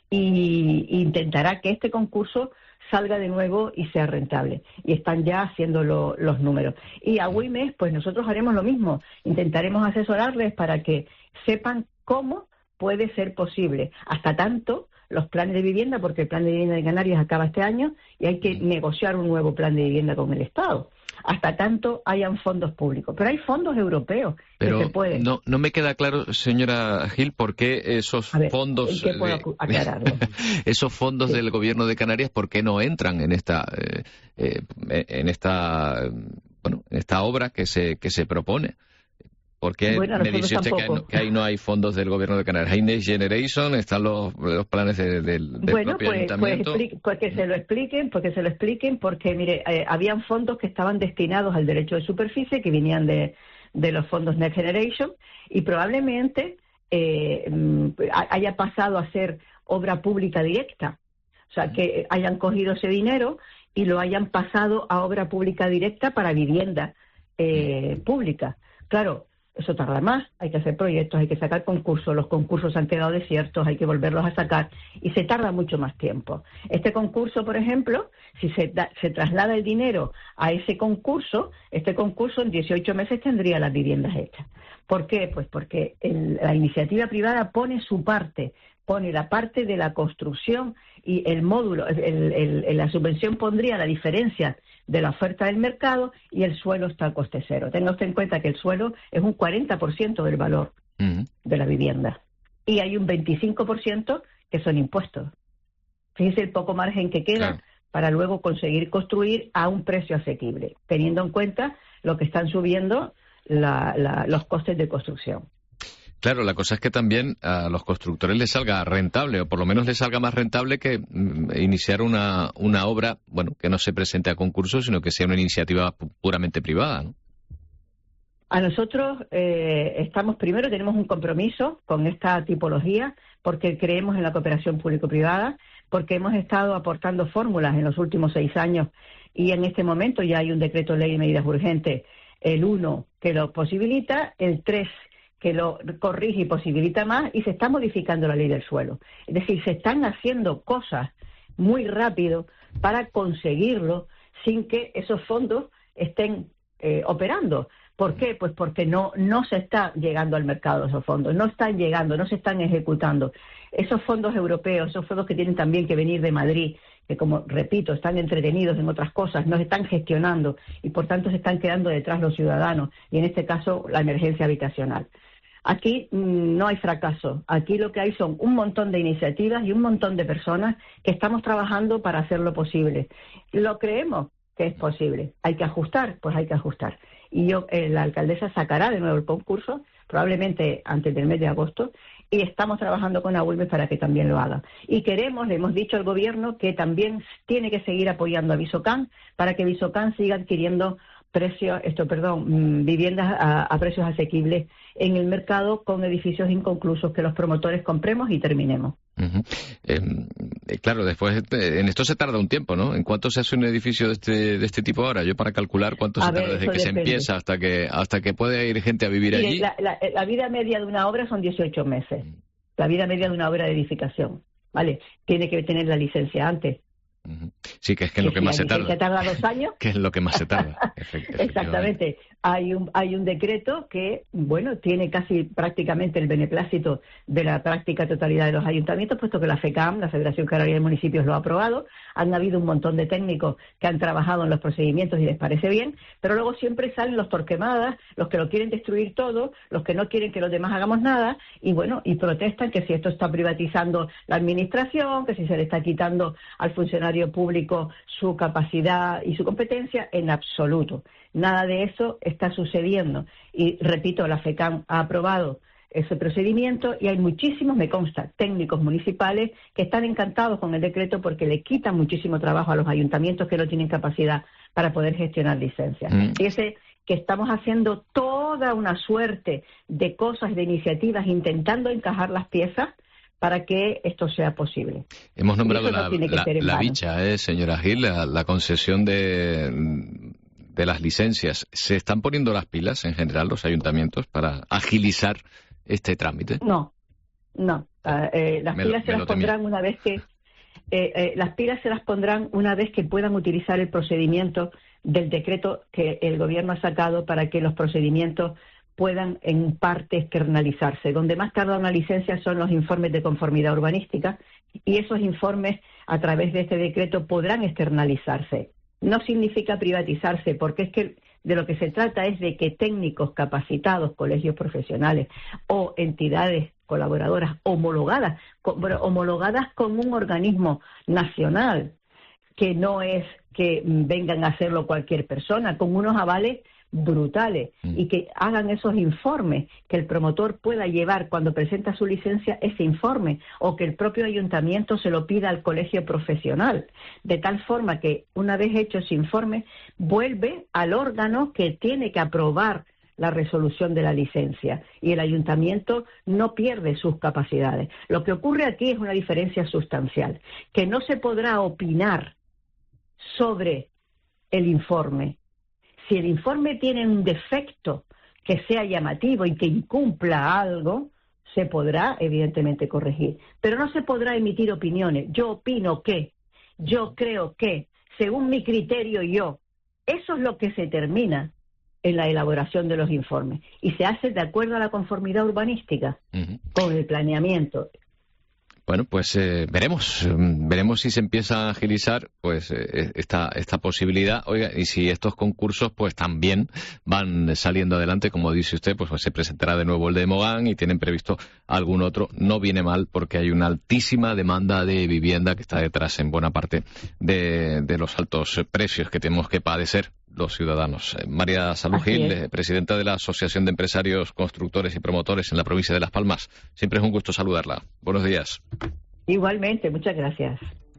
y, y intentará que este concurso salga de nuevo y sea rentable. Y están ya haciendo lo, los números. Y a Güemes, pues nosotros haremos lo mismo. Intentaremos asesorarles para que sepan cómo puede ser posible. Hasta tanto, los planes de vivienda, porque el plan de vivienda de Canarias acaba este año y hay que negociar un nuevo plan de vivienda con el Estado. Hasta tanto hayan fondos públicos. Pero hay fondos europeos Pero que se pueden. No, no me queda claro, señora Gil, por qué esos ver, fondos, ¿en qué puedo aclararlo? esos fondos sí. del Gobierno de Canarias, ¿por qué no entran en esta, eh, eh, en esta, bueno, en esta obra que se que se propone? Porque bueno, me dice usted que, hay, que ahí no hay fondos del Gobierno de Canarias. Hay Next Generation, están los, los planes de, de, del bueno, propio pues, ayuntamiento. Pues, pues que se lo expliquen, porque se lo expliquen, porque mire, eh, habían fondos que estaban destinados al derecho de superficie, que venían de, de los fondos Next Generation, y probablemente eh, haya pasado a ser obra pública directa. O sea, que hayan cogido ese dinero y lo hayan pasado a obra pública directa para vivienda eh, pública. Claro, eso tarda más, hay que hacer proyectos, hay que sacar concursos, los concursos han quedado desiertos, hay que volverlos a sacar y se tarda mucho más tiempo. Este concurso, por ejemplo, si se, da, se traslada el dinero a ese concurso, este concurso en dieciocho meses tendría las viviendas hechas. ¿Por qué? Pues porque el, la iniciativa privada pone su parte, pone la parte de la construcción y el módulo, el, el, el, la subvención pondría la diferencia de la oferta del mercado y el suelo está a coste cero. Tenga usted en cuenta que el suelo es un cuarenta por ciento del valor uh-huh. de la vivienda y hay un veinticinco por ciento que son impuestos. Fíjese el poco margen que queda claro. para luego conseguir construir a un precio asequible, teniendo en cuenta lo que están subiendo la, la, los costes de construcción. Claro, la cosa es que también a los constructores les salga rentable, o por lo menos les salga más rentable que mm, iniciar una, una obra, bueno, que no se presente a concurso, sino que sea una iniciativa pu- puramente privada, ¿no? A nosotros eh, estamos, primero tenemos un compromiso con esta tipología, porque creemos en la cooperación público-privada, porque hemos estado aportando fórmulas en los últimos seis años y en este momento ya hay un decreto ley de medidas urgentes, el uno que lo posibilita, el tres que lo corrige y posibilita más, y se está modificando la ley del suelo. Es decir, se están haciendo cosas muy rápido para conseguirlo sin que esos fondos estén eh, operando. ¿Por qué? Pues porque no, no se está llegando al mercado esos fondos, no están llegando, no se están ejecutando. Esos fondos europeos, esos fondos que tienen también que venir de Madrid, que como repito, están entretenidos en otras cosas, no se están gestionando y por tanto se están quedando detrás los ciudadanos, y en este caso la emergencia habitacional. Aquí mmm, no hay fracaso, aquí lo que hay son un montón de iniciativas y un montón de personas que estamos trabajando para hacerlo posible. Lo creemos que es posible, hay que ajustar, pues hay que ajustar. Y yo, eh, la alcaldesa sacará de nuevo el concurso, probablemente antes del mes de agosto, y estamos trabajando con Agüimes para que también lo haga. Y queremos, le hemos dicho al gobierno que también tiene que seguir apoyando a Visocan para que Visocan siga adquiriendo precios, esto, perdón, viviendas a, a precios asequibles en el mercado con edificios inconclusos que los promotores compremos y terminemos. Uh-huh. Eh, claro, después en esto se tarda un tiempo, ¿no? ¿En cuánto se hace un edificio de este de este tipo ahora? Yo para calcular cuánto A se ver, tarda desde eso que se depende. empieza hasta que hasta que puede ir gente a vivir Mire, allí. La, la- la vida media de una obra son dieciocho meses. La vida media de una obra de edificación, ¿vale? Tiene que tener la licencia antes. Sí, que es que es lo que si más la se tarda. licencia tarda dos años. Que es lo que más se tarda. Efect- Exactamente. Hay un, hay un decreto que, bueno, tiene casi prácticamente el beneplácito de la práctica totalidad de los ayuntamientos, puesto que la FECAM, la Federación Canaria de Municipios, lo ha aprobado. Han habido un montón de técnicos que han trabajado en los procedimientos y les parece bien, pero luego siempre salen los torquemadas, los que lo quieren destruir todo, los que no quieren que los demás hagamos nada, y bueno, y protestan que si esto está privatizando la administración, que si se le está quitando al funcionario público su capacidad y su competencia, en absoluto. Nada de eso está sucediendo. Y repito, la FECAM ha aprobado ese procedimiento y hay muchísimos, me consta, técnicos municipales que están encantados con el decreto porque le quitan muchísimo trabajo a los ayuntamientos que no tienen capacidad para poder gestionar licencias. Mm. Fíjese que estamos haciendo toda una suerte de cosas, de iniciativas, intentando encajar las piezas para que esto sea posible. Hemos nombrado Eso no la, tiene que la, ser en la vano. bicha, ¿eh, señora Gil? La, la concesión de, de las licencias. ¿Se están poniendo las pilas en general los ayuntamientos para agilizar este trámite? No, no. Ah, eh, las Me lo- pilas se me las lo temía. pondrán una vez que eh, eh, las pilas se las pondrán una vez que puedan utilizar el procedimiento del decreto que el gobierno ha sacado para que los procedimientos puedan en parte externalizarse. Donde más tarda una licencia son los informes de conformidad urbanística y esos informes a través de este decreto podrán externalizarse. No significa privatizarse, porque es que de lo que se trata es de que técnicos capacitados, colegios profesionales o entidades colaboradoras homologadas, con, bueno, homologadas con un organismo nacional, que no es que mm, vengan a hacerlo cualquier persona, con unos avales brutales y que hagan esos informes, que el promotor pueda llevar cuando presenta su licencia ese informe o que el propio ayuntamiento se lo pida al colegio profesional, de tal forma que una vez hecho ese informe vuelve al órgano que tiene que aprobar la resolución de la licencia y el ayuntamiento no pierde sus capacidades. Lo que ocurre aquí es una diferencia sustancial, que no se podrá opinar sobre el informe. Si el informe tiene un defecto que sea llamativo y que incumpla algo, se podrá evidentemente corregir, pero no se podrá emitir opiniones. Yo opino que, yo creo que, según mi criterio yo. Eso es lo que se termina en la elaboración de los informes y se hace de acuerdo a la conformidad urbanística Ujú. con el planeamiento. Bueno, pues eh, veremos, eh, veremos si se empieza a agilizar pues eh, esta esta posibilidad. Oiga, y si estos concursos pues también van saliendo adelante, como dice usted, pues, pues se presentará de nuevo el de Mogán y tienen previsto algún otro. No viene mal porque hay una altísima demanda de vivienda que está detrás en buena parte de, de los altos precios que tenemos que padecer los ciudadanos. Eh, María Salud Así Gil, es. eh, presidenta de la Asociación de Empresarios, Constructores y Promotores en la provincia de Las Palmas. Siempre es un gusto saludarla. Buenos días. Igualmente, muchas gracias.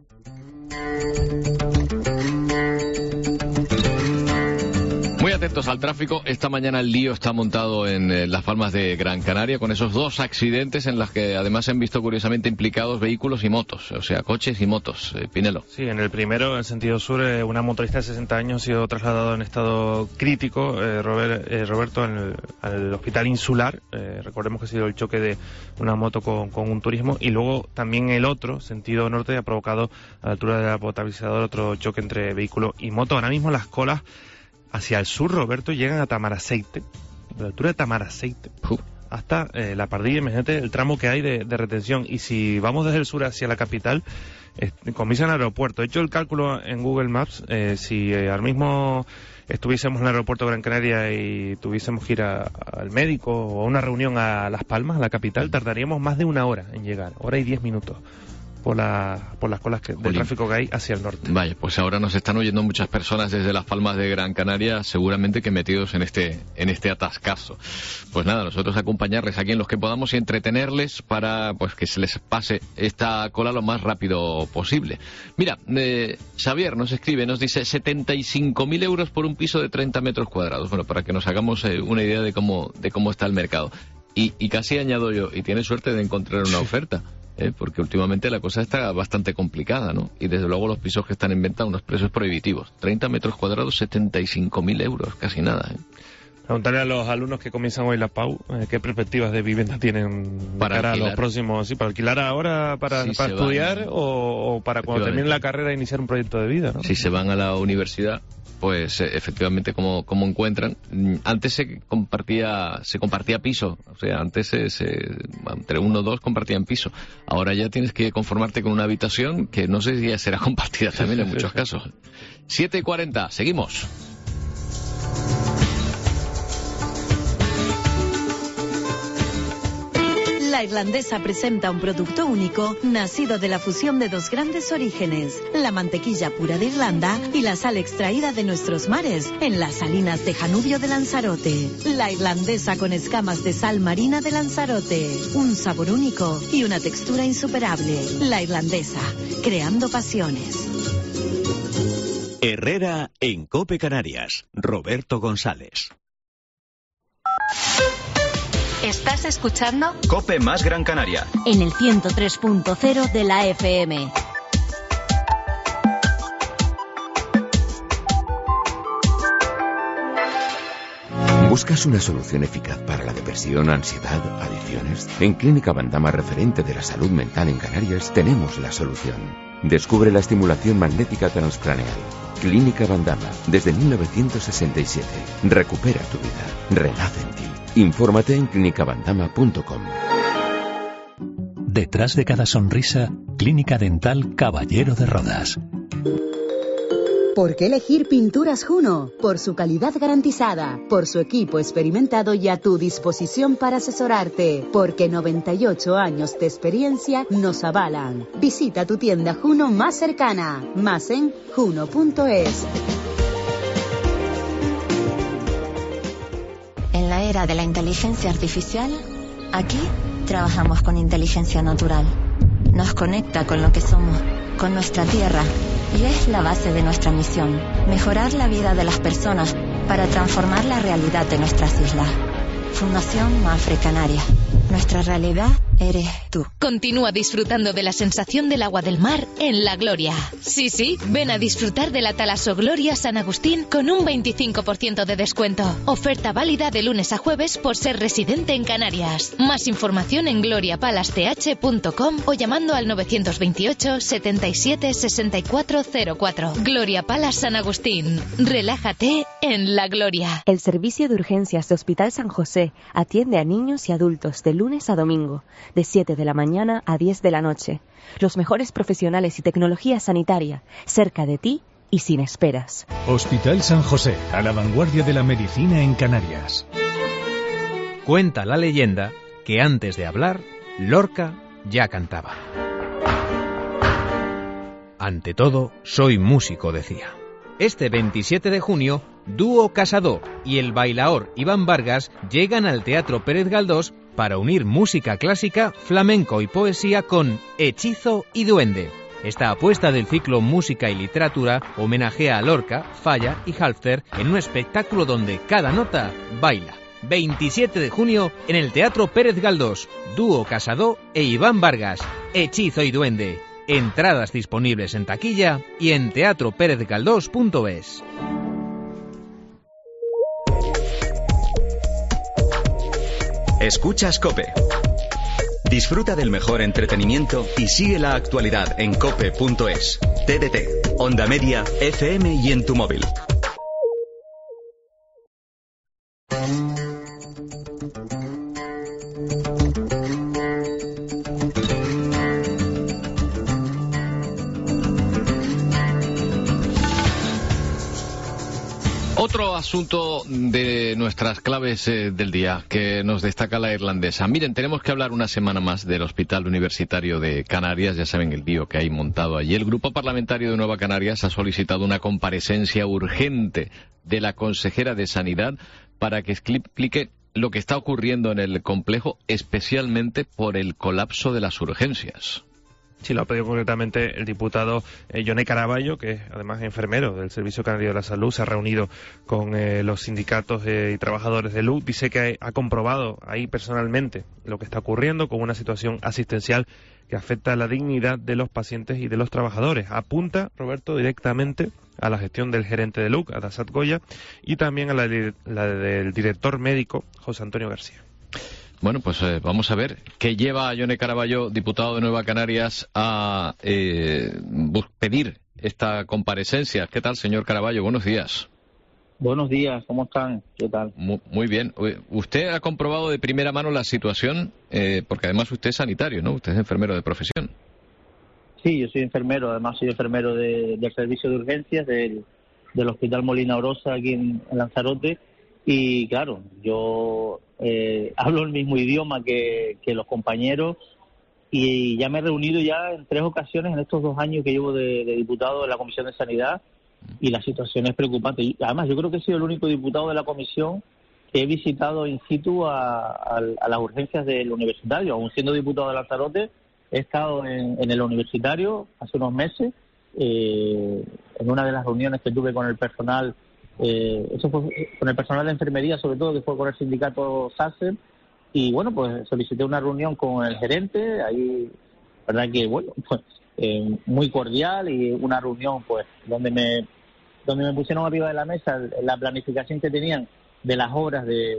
Muy atentos al tráfico. Esta mañana el lío está montado en eh, Las Palmas de Gran Canaria con esos dos accidentes en los que además se han visto curiosamente implicados vehículos y motos, o sea, coches y motos. Eh, Pinelo. Sí, en el primero, en sentido sur, eh, una motorista de sesenta años ha sido trasladado en estado crítico, eh, Robert- eh, Roberto, en el- al hospital insular. Eh, recordemos que ha sido el choque de una moto con, con un turismo. Y luego también el otro, sentido norte, ha provocado a la altura del potabilizador otro choque entre vehículo y moto. Ahora mismo las colas hacia el sur, Roberto, llegan a Tamaraceite, de la altura de Tamaraceite, hasta eh, La Pardilla. Imagínate el tramo que hay de, de retención. Y si vamos desde el sur hacia la capital, eh, comienza en el aeropuerto. He hecho el cálculo en Google Maps. Eh, si eh, ahora mismo estuviésemos en el aeropuerto de Gran Canaria y tuviésemos que ir a- al médico o a una reunión a Las Palmas, a la capital, tardaríamos más de una hora en llegar, hora y diez minutos, por, la, por las colas que, del Jolín. tráfico que hay hacia el norte. Vaya, pues ahora nos están oyendo muchas personas desde Las Palmas de Gran Canaria, seguramente que metidos en este en este atascazo. Pues nada, nosotros acompañarles aquí en los que podamos y entretenerles para pues que se les pase esta cola lo más rápido posible. Mira, eh, Xavier nos escribe, nos dice setenta y cinco mil euros por un piso de treinta metros cuadrados. Bueno, para que nos hagamos eh, una idea de cómo de cómo está el mercado. Y, y casi añado yo, y tiene suerte de encontrar una oferta. ¿eh? Porque últimamente la cosa está bastante complicada, ¿no? Y desde luego los pisos que están en venta a unos precios prohibitivos. treinta metros cuadrados, setenta y cinco mil euros, casi nada, ¿eh? Preguntarle a los alumnos que comienzan hoy la P A U eh, qué perspectivas de vivienda tienen para cara alquilar. a los próximos, sí, para alquilar ahora, para, Si para estudiar van, o, o para cuando terminen la carrera iniciar un proyecto de vida, ¿no? Si se van a la universidad, pues eh, efectivamente como, como encuentran. Antes se compartía se compartía piso, o sea, antes se, se, entre uno o dos compartían piso. Ahora ya tienes que conformarte con una habitación que no sé si ya será compartida también en muchos casos. siete y cuarenta, seguimos. La Irlandesa presenta un producto único nacido de la fusión de dos grandes orígenes, la mantequilla pura de Irlanda y la sal extraída de nuestros mares en las salinas de Janubio de Lanzarote. La Irlandesa con escamas de sal marina de Lanzarote, un sabor único y una textura insuperable. La Irlandesa, creando pasiones. Herrera en COPE Canarias. Roberto González. ¿Estás escuchando? COPE más Gran Canaria. En el ciento tres punto cero de la F M. ¿Buscas una solución eficaz para la depresión, ansiedad, adicciones? En Clínica Bandama, referente de la salud mental en Canarias, tenemos la solución. Descubre la estimulación magnética transcraneal. Clínica Bandama, desde mil novecientos sesenta y siete. Recupera tu vida. Renace en ti. Infórmate en clínica bandama punto com. Detrás de cada sonrisa, Clínica Dental Caballero de Rodas. ¿Por qué elegir Pinturas Juno? Por su calidad garantizada, por su equipo experimentado y a tu disposición para asesorarte, porque noventa y ocho años de experiencia nos avalan. Visita tu tienda Juno más cercana, más en juno punto es. En la era de la inteligencia artificial, aquí trabajamos con inteligencia natural. Nos conecta con lo que somos, con nuestra tierra, y es la base de nuestra misión, mejorar la vida de las personas para transformar la realidad de nuestras islas. Fundación Mafre Canaria. Nuestra realidad eres tú. Continúa disfrutando de la sensación del agua del mar en La Gloria. Sí, sí, ven a disfrutar de la Talaso Gloria San Agustín con un veinticinco por ciento de descuento. Oferta válida de lunes a jueves por ser residente en Canarias. Más información en gloria palace t h punto com o llamando al novecientos veintiocho, setenta y siete, sesenta y cuatro cero cuatro. Gloria Palace San Agustín. Relájate en La Gloria. El servicio de urgencias de Hospital San José atiende a niños y adultos de lunes a domingo, de siete de la mañana a diez de la noche. Los mejores profesionales y tecnología sanitaria, cerca de ti y sin esperas. Hospital San José, a la vanguardia de la medicina en Canarias. Cuenta la leyenda que antes de hablar, Lorca ya cantaba. Ante todo, soy músico, decía. Este veintisiete de junio, Dúo Casado y el bailaor Iván Vargas llegan al Teatro Pérez Galdós para unir música clásica, flamenco y poesía con Hechizo y Duende. Esta apuesta del ciclo Música y Literatura homenajea a Lorca, Falla y Halfter en un espectáculo donde cada nota baila. veintisiete de junio en el Teatro Pérez Galdós, Dúo Casado e Iván Vargas, Hechizo y Duende. Entradas disponibles en taquilla y en teatro pérez galdós punto es. Escuchas COPE. Disfruta del mejor entretenimiento y sigue la actualidad en cope punto es. T D T, Onda Media, F M y en tu móvil. Otro asunto de nuestras claves eh, del día que nos destaca la irlandesa. Miren, tenemos que hablar una semana más del Hospital Universitario de Canarias. Ya saben el lío que hay montado allí. El Grupo Parlamentario de Nueva Canarias ha solicitado una comparecencia urgente de la consejera de Sanidad para que explique lo que está ocurriendo en el complejo, especialmente por el colapso de las urgencias. Sí, lo ha pedido concretamente el diputado eh, Yoné Caraballo, que es además enfermero del Servicio Canario de la Salud. Se ha reunido con eh, los sindicatos eh, y trabajadores de L U. Dice que ha comprobado ahí personalmente lo que está ocurriendo con una situación asistencial que afecta a la dignidad de los pacientes y de los trabajadores. Apunta, Roberto, directamente a la gestión del gerente de L U C, Adasat Goya, y también a la, de, la del director médico, José Antonio García. Bueno, pues eh, vamos a ver qué lleva a Yone Caraballo, diputado de Nueva Canarias, a eh, pedir esta comparecencia. ¿Qué tal, señor Caraballo? Buenos días. Buenos días, ¿cómo están? ¿Qué tal? Muy, muy bien. ¿Usted ha comprobado de primera mano la situación? Eh, porque además usted es sanitario, ¿no? Usted es enfermero de profesión. Sí, yo soy enfermero, además soy enfermero de, del servicio de urgencias del, del Hospital Molina Orosa aquí en, en Lanzarote. Y claro, yo eh, hablo el mismo idioma que, que los compañeros y ya me he reunido ya en tres ocasiones en estos dos años que llevo de, de diputado de la Comisión de Sanidad y la situación es preocupante. Y además yo creo que he sido el único diputado de la comisión que he visitado in situ a, a, a las urgencias del universitario. Aún siendo diputado de Lanzarote, he estado en, en el universitario hace unos meses, eh, en una de las reuniones que tuve con el personal. Eh, eso fue con el personal de enfermería, sobre todo, que fue con el sindicato SACER, y bueno, pues solicité una reunión con el gerente, ahí, verdad que, bueno, pues eh, muy cordial, y una reunión, pues, donde me donde me pusieron arriba de la mesa la planificación que tenían de las obras de,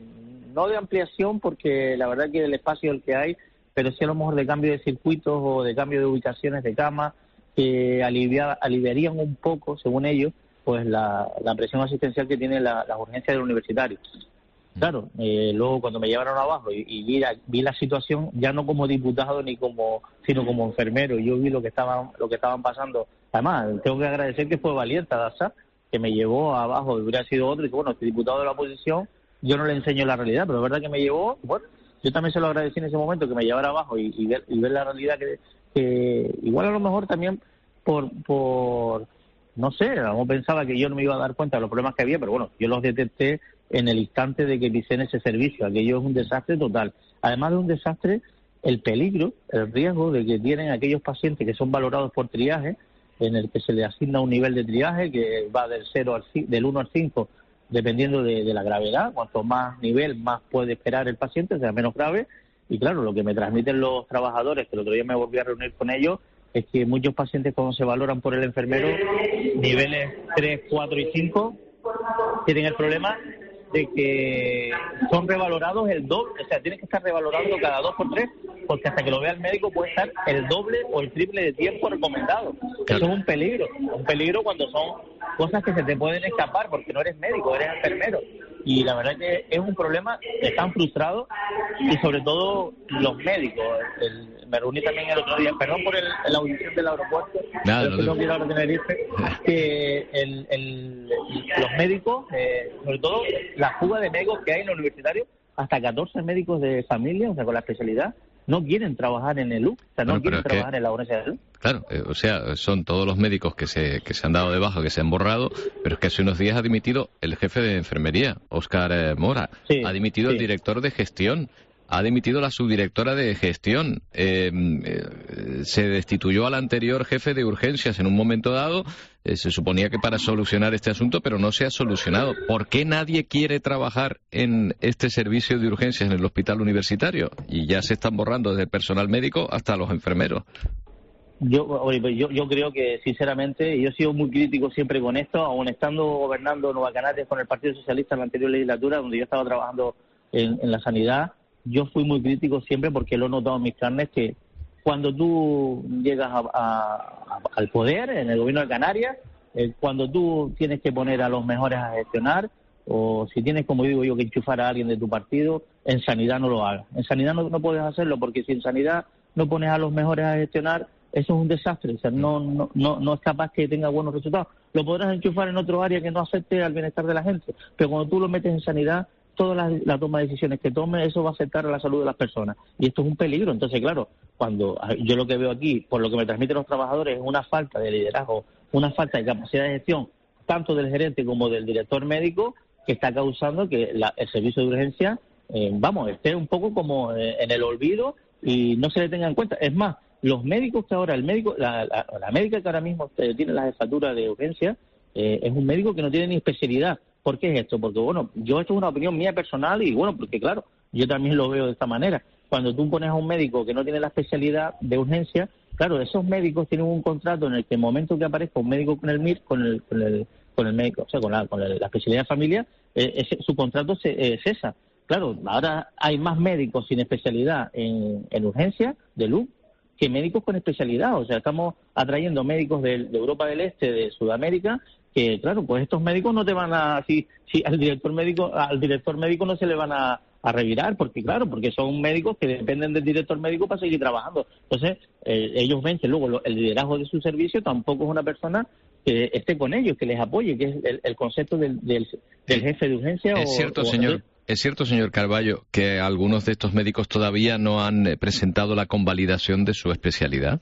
no de ampliación, porque la verdad que el espacio el que hay, pero sí a lo mejor de cambio de circuitos o de cambio de ubicaciones de camas, que alivia, aliviarían un poco, según ellos, pues la, la presión asistencial que tiene la, las urgencias del universitario. Claro, eh, luego cuando me llevaron abajo y, y vi, la, vi la situación, ya no como diputado ni como, sino como enfermero, yo vi lo que estaban, lo que estaban pasando. Además, tengo que agradecer que fue valiente Adasat, que me llevó abajo, hubiera sido otro, y que bueno, este diputado de la oposición, yo no le enseño la realidad, pero es verdad que me llevó, bueno, yo también se lo agradecí en ese momento, que me llevara abajo y, y, ver, y ver la realidad que, que igual a lo mejor también por, por no sé, a lo mejor pensaba que yo no me iba a dar cuenta de los problemas que había, pero bueno, yo los detecté en el instante de que pisé en ese servicio. Aquello es un desastre total. Además de un desastre, el peligro, el riesgo de que tienen aquellos pacientes que son valorados por triaje, en el que se les asigna un nivel de triaje que va del cero al del uno al cinco, dependiendo de, de la gravedad. Cuanto más nivel, más puede esperar el paciente, sea menos grave. Y claro, lo que me transmiten los trabajadores, que el otro día me volví a reunir con ellos, es que muchos pacientes, cuando se valoran por el enfermero, niveles tres, cuatro y cinco, tienen el problema de que son revalorados el doble, o sea, tienen que estar revalorando cada dos por tres, porque hasta que lo vea el médico puede estar el doble o el triple de tiempo recomendado. Eso es un peligro, un peligro cuando son cosas que se te pueden escapar, porque no eres médico, eres enfermero. Y la verdad que es un problema, están frustrados, y sobre todo los médicos. El, me reuní también el otro día, perdón por el, la audición del aeropuerto, Nada, pero no quiero ahora Tenerife, que el, el, los médicos, eh, sobre todo la fuga de médicos que hay en el universitario, hasta catorce médicos de familia, o sea, con la especialidad, no quieren trabajar en el L U C, o sea, no bueno, quieren trabajar que, en la urgencia del L U C. Claro, eh, o sea, son todos los médicos que se que se han dado de baja, que se han borrado, pero es que hace unos días ha dimitido el jefe de enfermería, Óscar eh, Mora, sí, ha dimitido sí. el director de gestión, ha dimitido la subdirectora de gestión, eh, eh, se destituyó al anterior jefe de urgencias en un momento dado, eh, se suponía que para solucionar este asunto, pero no se ha solucionado. ¿Por qué nadie quiere trabajar en este servicio de urgencias en el hospital universitario? Y ya se están borrando desde el personal médico hasta los enfermeros. Yo, yo, yo creo que, sinceramente, yo he sido muy crítico siempre con esto, aun estando gobernando Nueva Canarias con el Partido Socialista en la anterior legislatura, donde yo estaba trabajando en, en la sanidad. Yo fui muy crítico siempre, porque lo he notado en mis carnes, que cuando tú llegas a, a, a, al poder en el gobierno de Canarias, eh, cuando tú tienes que poner a los mejores a gestionar, o si tienes, como digo yo, que enchufar a alguien de tu partido, en sanidad no lo hagas. En sanidad no, no puedes hacerlo, porque si en sanidad no pones a los mejores a gestionar, eso es un desastre. O sea, no, no, no, no es capaz que tenga buenos resultados. Lo podrás enchufar en otro área que no afecte al bienestar de la gente, pero cuando tú lo metes en sanidad, toda la, la toma de decisiones que tome, eso va a afectar a la salud de las personas. Y esto es un peligro. Entonces, claro, cuando yo lo que veo aquí, por lo que me transmiten los trabajadores, es una falta de liderazgo, una falta de capacidad de gestión, tanto del gerente como del director médico, que está causando que la, el servicio de urgencia, eh, vamos, esté un poco como eh, en el olvido y no se le tenga en cuenta. Es más, los médicos que ahora, el médico, la, la, la médica que ahora mismo tiene la jefatura de urgencia, eh, es un médico que no tiene ni especialidad. ¿Por qué es esto? Porque, bueno, yo esto es una opinión mía personal y, bueno, porque, claro, yo también lo veo de esta manera. cuando tú pones a un médico que no tiene la especialidad de urgencia, claro, esos médicos tienen un contrato en el que en el momento que aparezca un médico con el M I R, con el, con el, con el médico, o sea, con la, con la, la especialidad de familia, eh, ese, su contrato se, eh, cesa. Claro, ahora hay más médicos sin especialidad en, en urgencia de luz que médicos con especialidad. O sea, estamos atrayendo médicos de, de Europa del Este, de Sudamérica, que claro, pues estos médicos no te van a, si, si al director médico, al director médico no se le van a, a revirar, porque claro, porque son médicos que dependen del director médico para seguir trabajando. Entonces, eh, ellos ven que luego lo, el liderazgo de su servicio tampoco es una persona que esté con ellos, que les apoye, que es el, el concepto del, del, del jefe de urgencia. Es o, cierto, o, señor. Es cierto, señor Carballo, que algunos de estos médicos todavía no han eh, presentado la convalidación de su especialidad.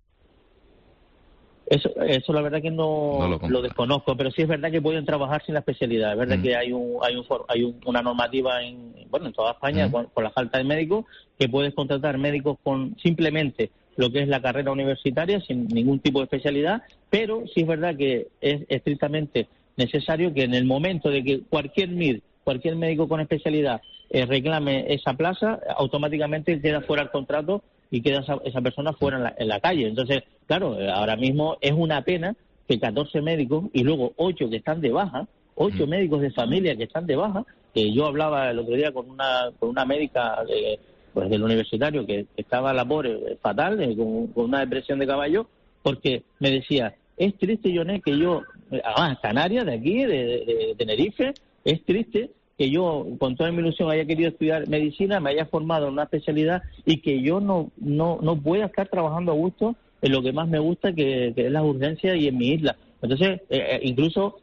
Eso, eso la verdad que no, no lo, lo desconozco, pero sí es verdad que pueden trabajar sin la especialidad. Es verdad mm. que hay un, hay un, hay un, una normativa en, bueno, en toda España mm. con, con la falta de médicos, que puedes contratar médicos con simplemente lo que es la carrera universitaria sin ningún tipo de especialidad, pero sí es verdad que es estrictamente necesario que en el momento de que cualquier M I R, cualquier médico con especialidad eh, reclame esa plaza, automáticamente queda fuera el contrato y queda esa, esa persona fuera en la, en la calle. Entonces, claro, ahora mismo es una pena que catorce médicos y luego ocho que están de baja, ocho mm. médicos de familia que están de baja, que yo hablaba el otro día con una con una médica de, pues, del universitario que, que estaba a la pobre fatal, eh, con, con una depresión de caballo, porque me decía, es triste, Yoné, que yo, además, Canarias, de aquí, de, de, de Tenerife, es triste que yo, con toda mi ilusión, haya querido estudiar medicina, me haya formado en una especialidad y que yo no no no pueda estar trabajando a gusto en lo que más me gusta, que, que es las urgencias y en mi isla. Entonces, eh, incluso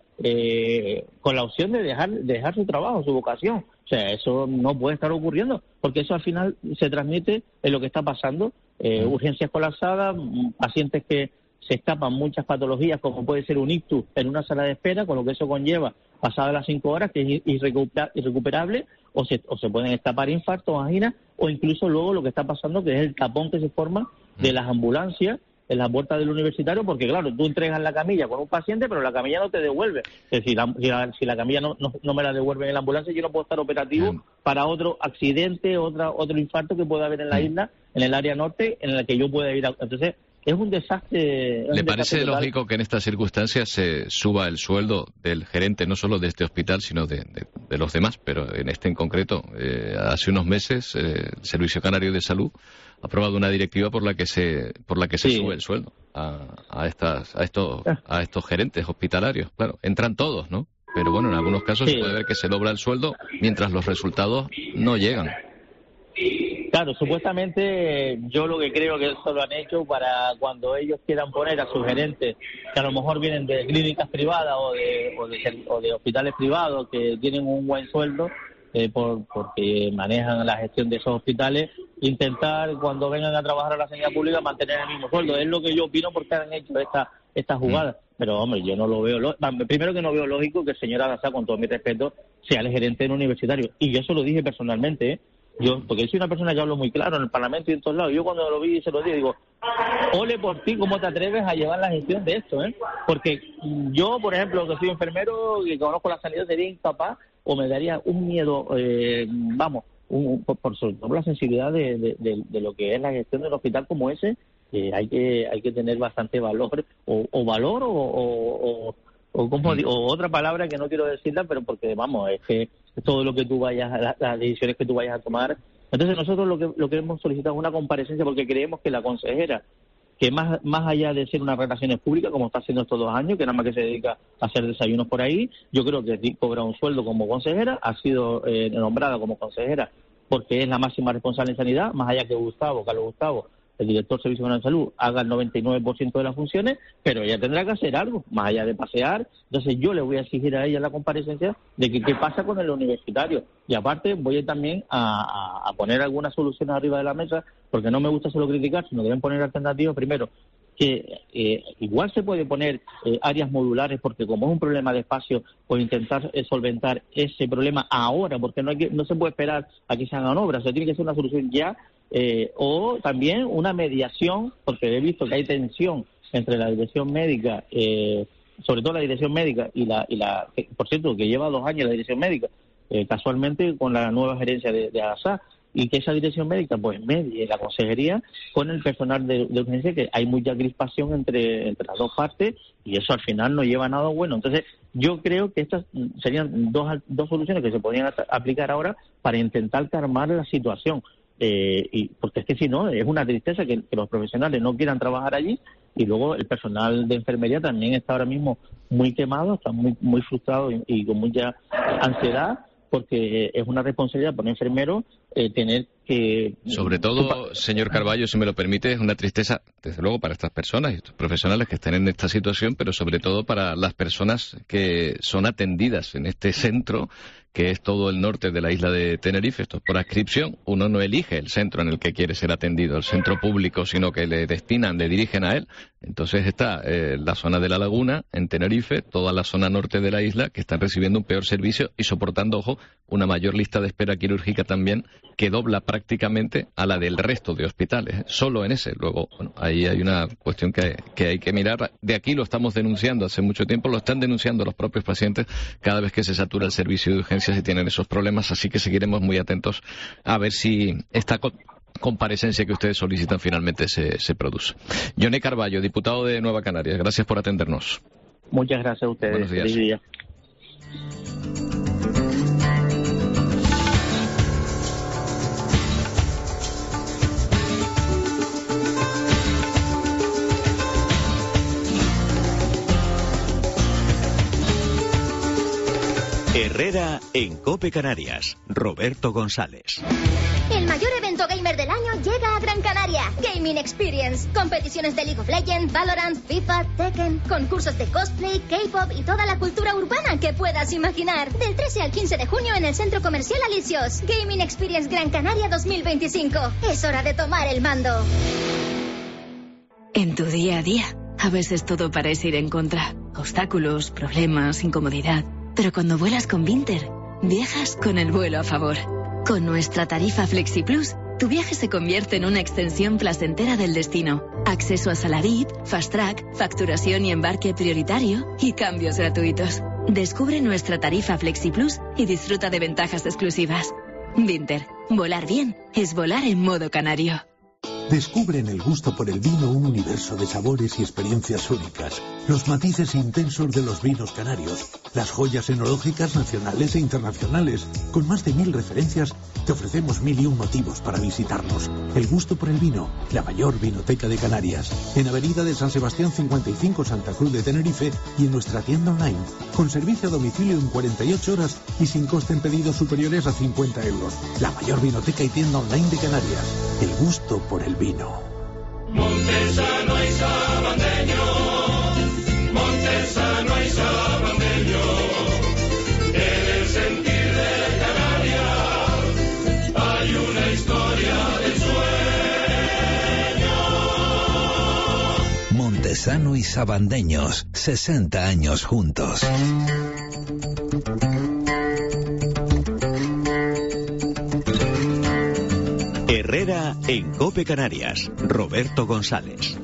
eh, con la opción de dejar de dejar su trabajo, su vocación. O sea, eso no puede estar ocurriendo, porque eso al final se transmite en lo que está pasando. Eh, urgencias colapsadas, pacientes que se escapan muchas patologías, como puede ser un ictus en una sala de espera, con lo que eso conlleva pasadas las cinco horas, que es irrecuperable, o se, o se pueden escapar infartos, anginas, o incluso luego lo que está pasando, que es el tapón que se forma de las ambulancias en las puertas del universitario, porque claro, tú entregas la camilla con un paciente, pero la camilla no te devuelve. Es decir, la, si, la, si la camilla no, no, no me la devuelve en la ambulancia, yo no puedo estar operativo mm. para otro accidente, otra, otro infarto que pueda haber en la isla, en el área norte, en la que yo pueda ir a... Entonces, es un desastre. Es ¿Le un parece desastre lógico total. que en estas circunstancias se suba el sueldo del gerente, no solo de este hospital, sino de, de, de los demás? Pero en este en concreto, eh, hace unos meses, eh, el Servicio Canario de Salud ha aprobado una directiva por la que se por la que se Sí. sube el sueldo a, a estas a estos a estos gerentes hospitalarios. Claro, entran todos, ¿no? Pero bueno, en algunos casos Sí. se puede ver que se logra el sueldo mientras los resultados no llegan. Claro, supuestamente yo lo que creo que eso lo han hecho para cuando ellos quieran poner a sus gerentes, que a lo mejor vienen de clínicas privadas o de, o de, o de hospitales privados que tienen un buen sueldo, eh, por, porque manejan la gestión de esos hospitales, intentar cuando vengan a trabajar a la sanidad pública mantener el mismo sueldo. Es lo que yo opino porque han hecho esta, esta jugada. Pero hombre, yo no lo veo, lo- primero que no veo lógico que el señor Adasá, con todo mi respeto, sea el gerente de un universitario. Y yo se lo dije personalmente, ¿eh? Yo, porque yo soy una persona que hablo muy claro en el Parlamento y en todos lados. Yo cuando lo vi y se lo dije, digo, ole por ti, ¿cómo te atreves a llevar la gestión de esto? ¿eh? Porque yo, por ejemplo, que soy enfermero y que conozco la sanidad, sería incapaz o me daría un miedo, eh, vamos, un, por, por sobre todo la sensibilidad de, de, de, de lo que es la gestión de un hospital como ese, que hay que hay que tener bastante valor, o, o valor o, o, o o como digo, o otra palabra que no quiero decirla, pero porque vamos, es que todo lo que tú vayas, a, las decisiones que tú vayas a tomar. Entonces nosotros lo que lo que hemos solicitado es una comparecencia, porque creemos que la consejera, que más más allá de ser unas relaciones públicas, como está haciendo estos dos años, que nada más que se dedica a hacer desayunos por ahí, yo creo que cobra un sueldo como consejera, ha sido eh, nombrada como consejera porque es la máxima responsable en sanidad, más allá que Gustavo, Carlos Gustavo, el director del Servicio Nacional de Salud, haga el noventa y nueve por ciento de las funciones, pero ella tendrá que hacer algo, más allá de pasear. Entonces yo le voy a exigir a ella la comparecencia de que qué pasa con el universitario. Y aparte voy también a, a, a poner algunas soluciones arriba de la mesa, porque no me gusta solo criticar, sino deben poner alternativas. Primero, que eh, igual se puede poner eh, áreas modulares, porque como es un problema de espacio, pues intentar eh, solventar ese problema ahora, porque no hay que, no se puede esperar a que se hagan obras, o sea, tiene que ser una solución ya. Eh, o también una mediación, porque he visto que hay tensión entre la dirección médica, eh, sobre todo la dirección médica y la, y la que, por cierto, que lleva dos años la dirección médica, eh, casualmente con la nueva gerencia de, de Adasá, y que esa dirección médica pues medie la consejería con el personal de, de urgencia, que hay mucha crispación entre, entre las dos partes y eso al final no lleva a nada bueno. Entonces yo creo que estas serían dos, dos soluciones que se podrían aplicar ahora para intentar calmar la situación. Eh, y porque es que si no, es una tristeza que, que los profesionales no quieran trabajar allí y luego el personal de enfermería también está ahora mismo muy quemado, está muy muy frustrado y, y con mucha ansiedad, porque es una responsabilidad para un enfermero eh, tener que... Sobre todo, señor Carballo, si me lo permite, es una tristeza, desde luego, para estas personas y estos profesionales que estén en esta situación, pero sobre todo para las personas que son atendidas en este centro, que es todo el norte de la isla de Tenerife. Esto es por adscripción. Uno no elige el centro en el que quiere ser atendido, el centro público, sino que le destinan, le dirigen a él. Entonces está eh, la zona de La Laguna, en Tenerife, toda la zona norte de la isla, que están recibiendo un peor servicio y soportando, ojo, una mayor lista de espera quirúrgica también, que dobla prácticamente a la del resto de hospitales, ¿eh? Solo en ese. Luego, bueno, ahí hay una cuestión que, que hay que mirar. De aquí lo estamos denunciando hace mucho tiempo, lo están denunciando los propios pacientes cada vez que se satura el servicio de urgencias y tienen esos problemas, así que seguiremos muy atentos a ver si esta comparecencia que ustedes solicitan finalmente se, se produce. Yoné Carballo, diputado de Nueva Canarias, gracias por atendernos. Muchas gracias a ustedes. Buenos días. Feliz día. Herrera en COPE Canarias. Roberto González. El mayor evento gamer del año llega a Gran Canaria. Gaming Experience. Competiciones de League of Legends, Valorant, FIFA, Tekken, concursos de cosplay, K-pop y toda la cultura urbana que puedas imaginar. Del trece al quince de junio en el Centro Comercial Alicios. Gaming Experience Gran Canaria dos mil veinticinco. Es hora de tomar el mando. En tu día a día, a veces todo parece ir en contra. Obstáculos, problemas, incomodidad. Pero cuando vuelas con Vinter, viajas con el vuelo a favor. Con nuestra tarifa FlexiPlus, tu viaje se convierte en una extensión placentera del destino. Acceso a sala V I P, Fast Track, facturación y embarque prioritario y cambios gratuitos. Descubre nuestra tarifa FlexiPlus y disfruta de ventajas exclusivas. Vinter, volar bien es volar en modo canario. Descubre en el gusto por el vino un universo de sabores y experiencias únicas. Los matices intensos de los vinos canarios, las joyas enológicas nacionales e internacionales. Con más de mil referencias, te ofrecemos mil y un motivos para visitarnos. El gusto por el vino, la mayor vinoteca de Canarias. En Avenida de San Sebastián cincuenta y cinco, Santa Cruz de Tenerife, y en nuestra tienda online, con servicio a domicilio en cuarenta y ocho horas y sin coste en pedidos superiores a cincuenta euros. La mayor vinoteca y tienda online de Canarias. El gusto por el vino. Montesano y sabandeño, Montesano y sabandeño, en el sentir de Canarias hay una historia de sueño. Montesano y sabandeños, sesenta años juntos. Herrera en COPE Canarias. Roberto González.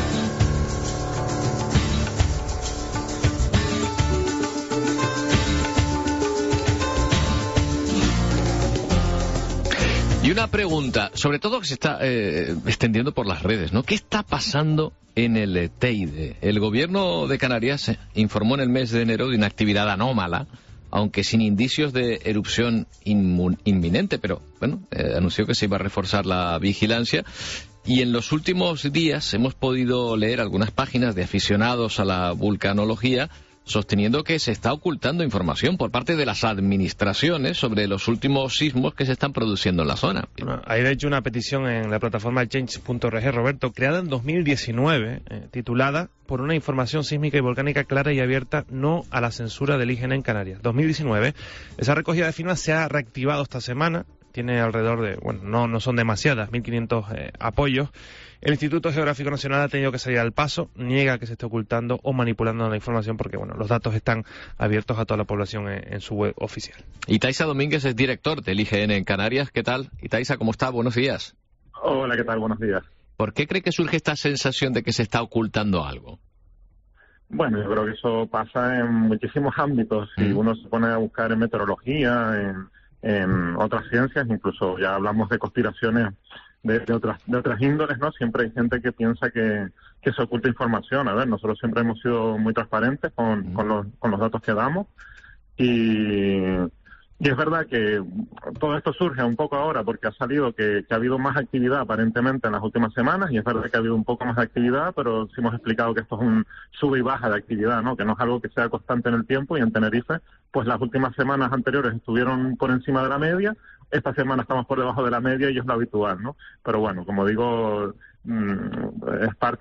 Y una pregunta, sobre todo que se está eh, extendiendo por las redes, ¿no? ¿Qué está pasando en el Teide? El gobierno de Canarias informó en el mes de enero de una actividad anómala, aunque sin indicios de erupción inmun- inminente, pero bueno, eh, anunció que se iba a reforzar la vigilancia. Y en los últimos días hemos podido leer algunas páginas de aficionados a la vulcanología sosteniendo que se está ocultando información por parte de las administraciones sobre los últimos sismos que se están produciendo en la zona. Bueno, hay de hecho una petición en la plataforma change punto org, Roberto, creada en dos mil diecinueve, eh, titulada "Por una información sísmica y volcánica clara y abierta, no a la censura del I G N en Canarias". dos mil diecinueve. Esa recogida de firmas se ha reactivado esta semana. Tiene alrededor de, bueno, no, no son demasiadas, mil quinientos eh, apoyos. El Instituto Geográfico Nacional ha tenido que salir al paso, niega que se esté ocultando o manipulando la información porque, bueno, los datos están abiertos a toda la población en, en su web oficial. Itaiza Domínguez es director del I G N en Canarias. ¿Qué tal? Itaiza, ¿cómo está? Buenos días. Hola, ¿qué tal? Buenos días. ¿Por qué cree que surge esta sensación de que se está ocultando algo? Bueno, yo creo que eso pasa en muchísimos ámbitos. Si uno se pone a buscar en meteorología, en en otras ciencias, incluso ya hablamos de conspiraciones de, de otras de otras índoles, ¿no? Siempre hay gente que piensa que, que se oculta información. A ver, nosotros siempre hemos sido muy transparentes con, con, los, con los datos que damos y, y es verdad que todo esto surge un poco ahora porque ha salido que, que ha habido más actividad aparentemente en las últimas semanas y es verdad que ha habido un poco más de actividad, pero sí hemos explicado que esto es un sube y baja de actividad, ¿no? Que no es algo que sea constante en el tiempo y en Tenerife, pues las últimas semanas anteriores estuvieron por encima de la media. Esta semana estamos por debajo de la media y es lo habitual, ¿no? Pero bueno, como digo, es parte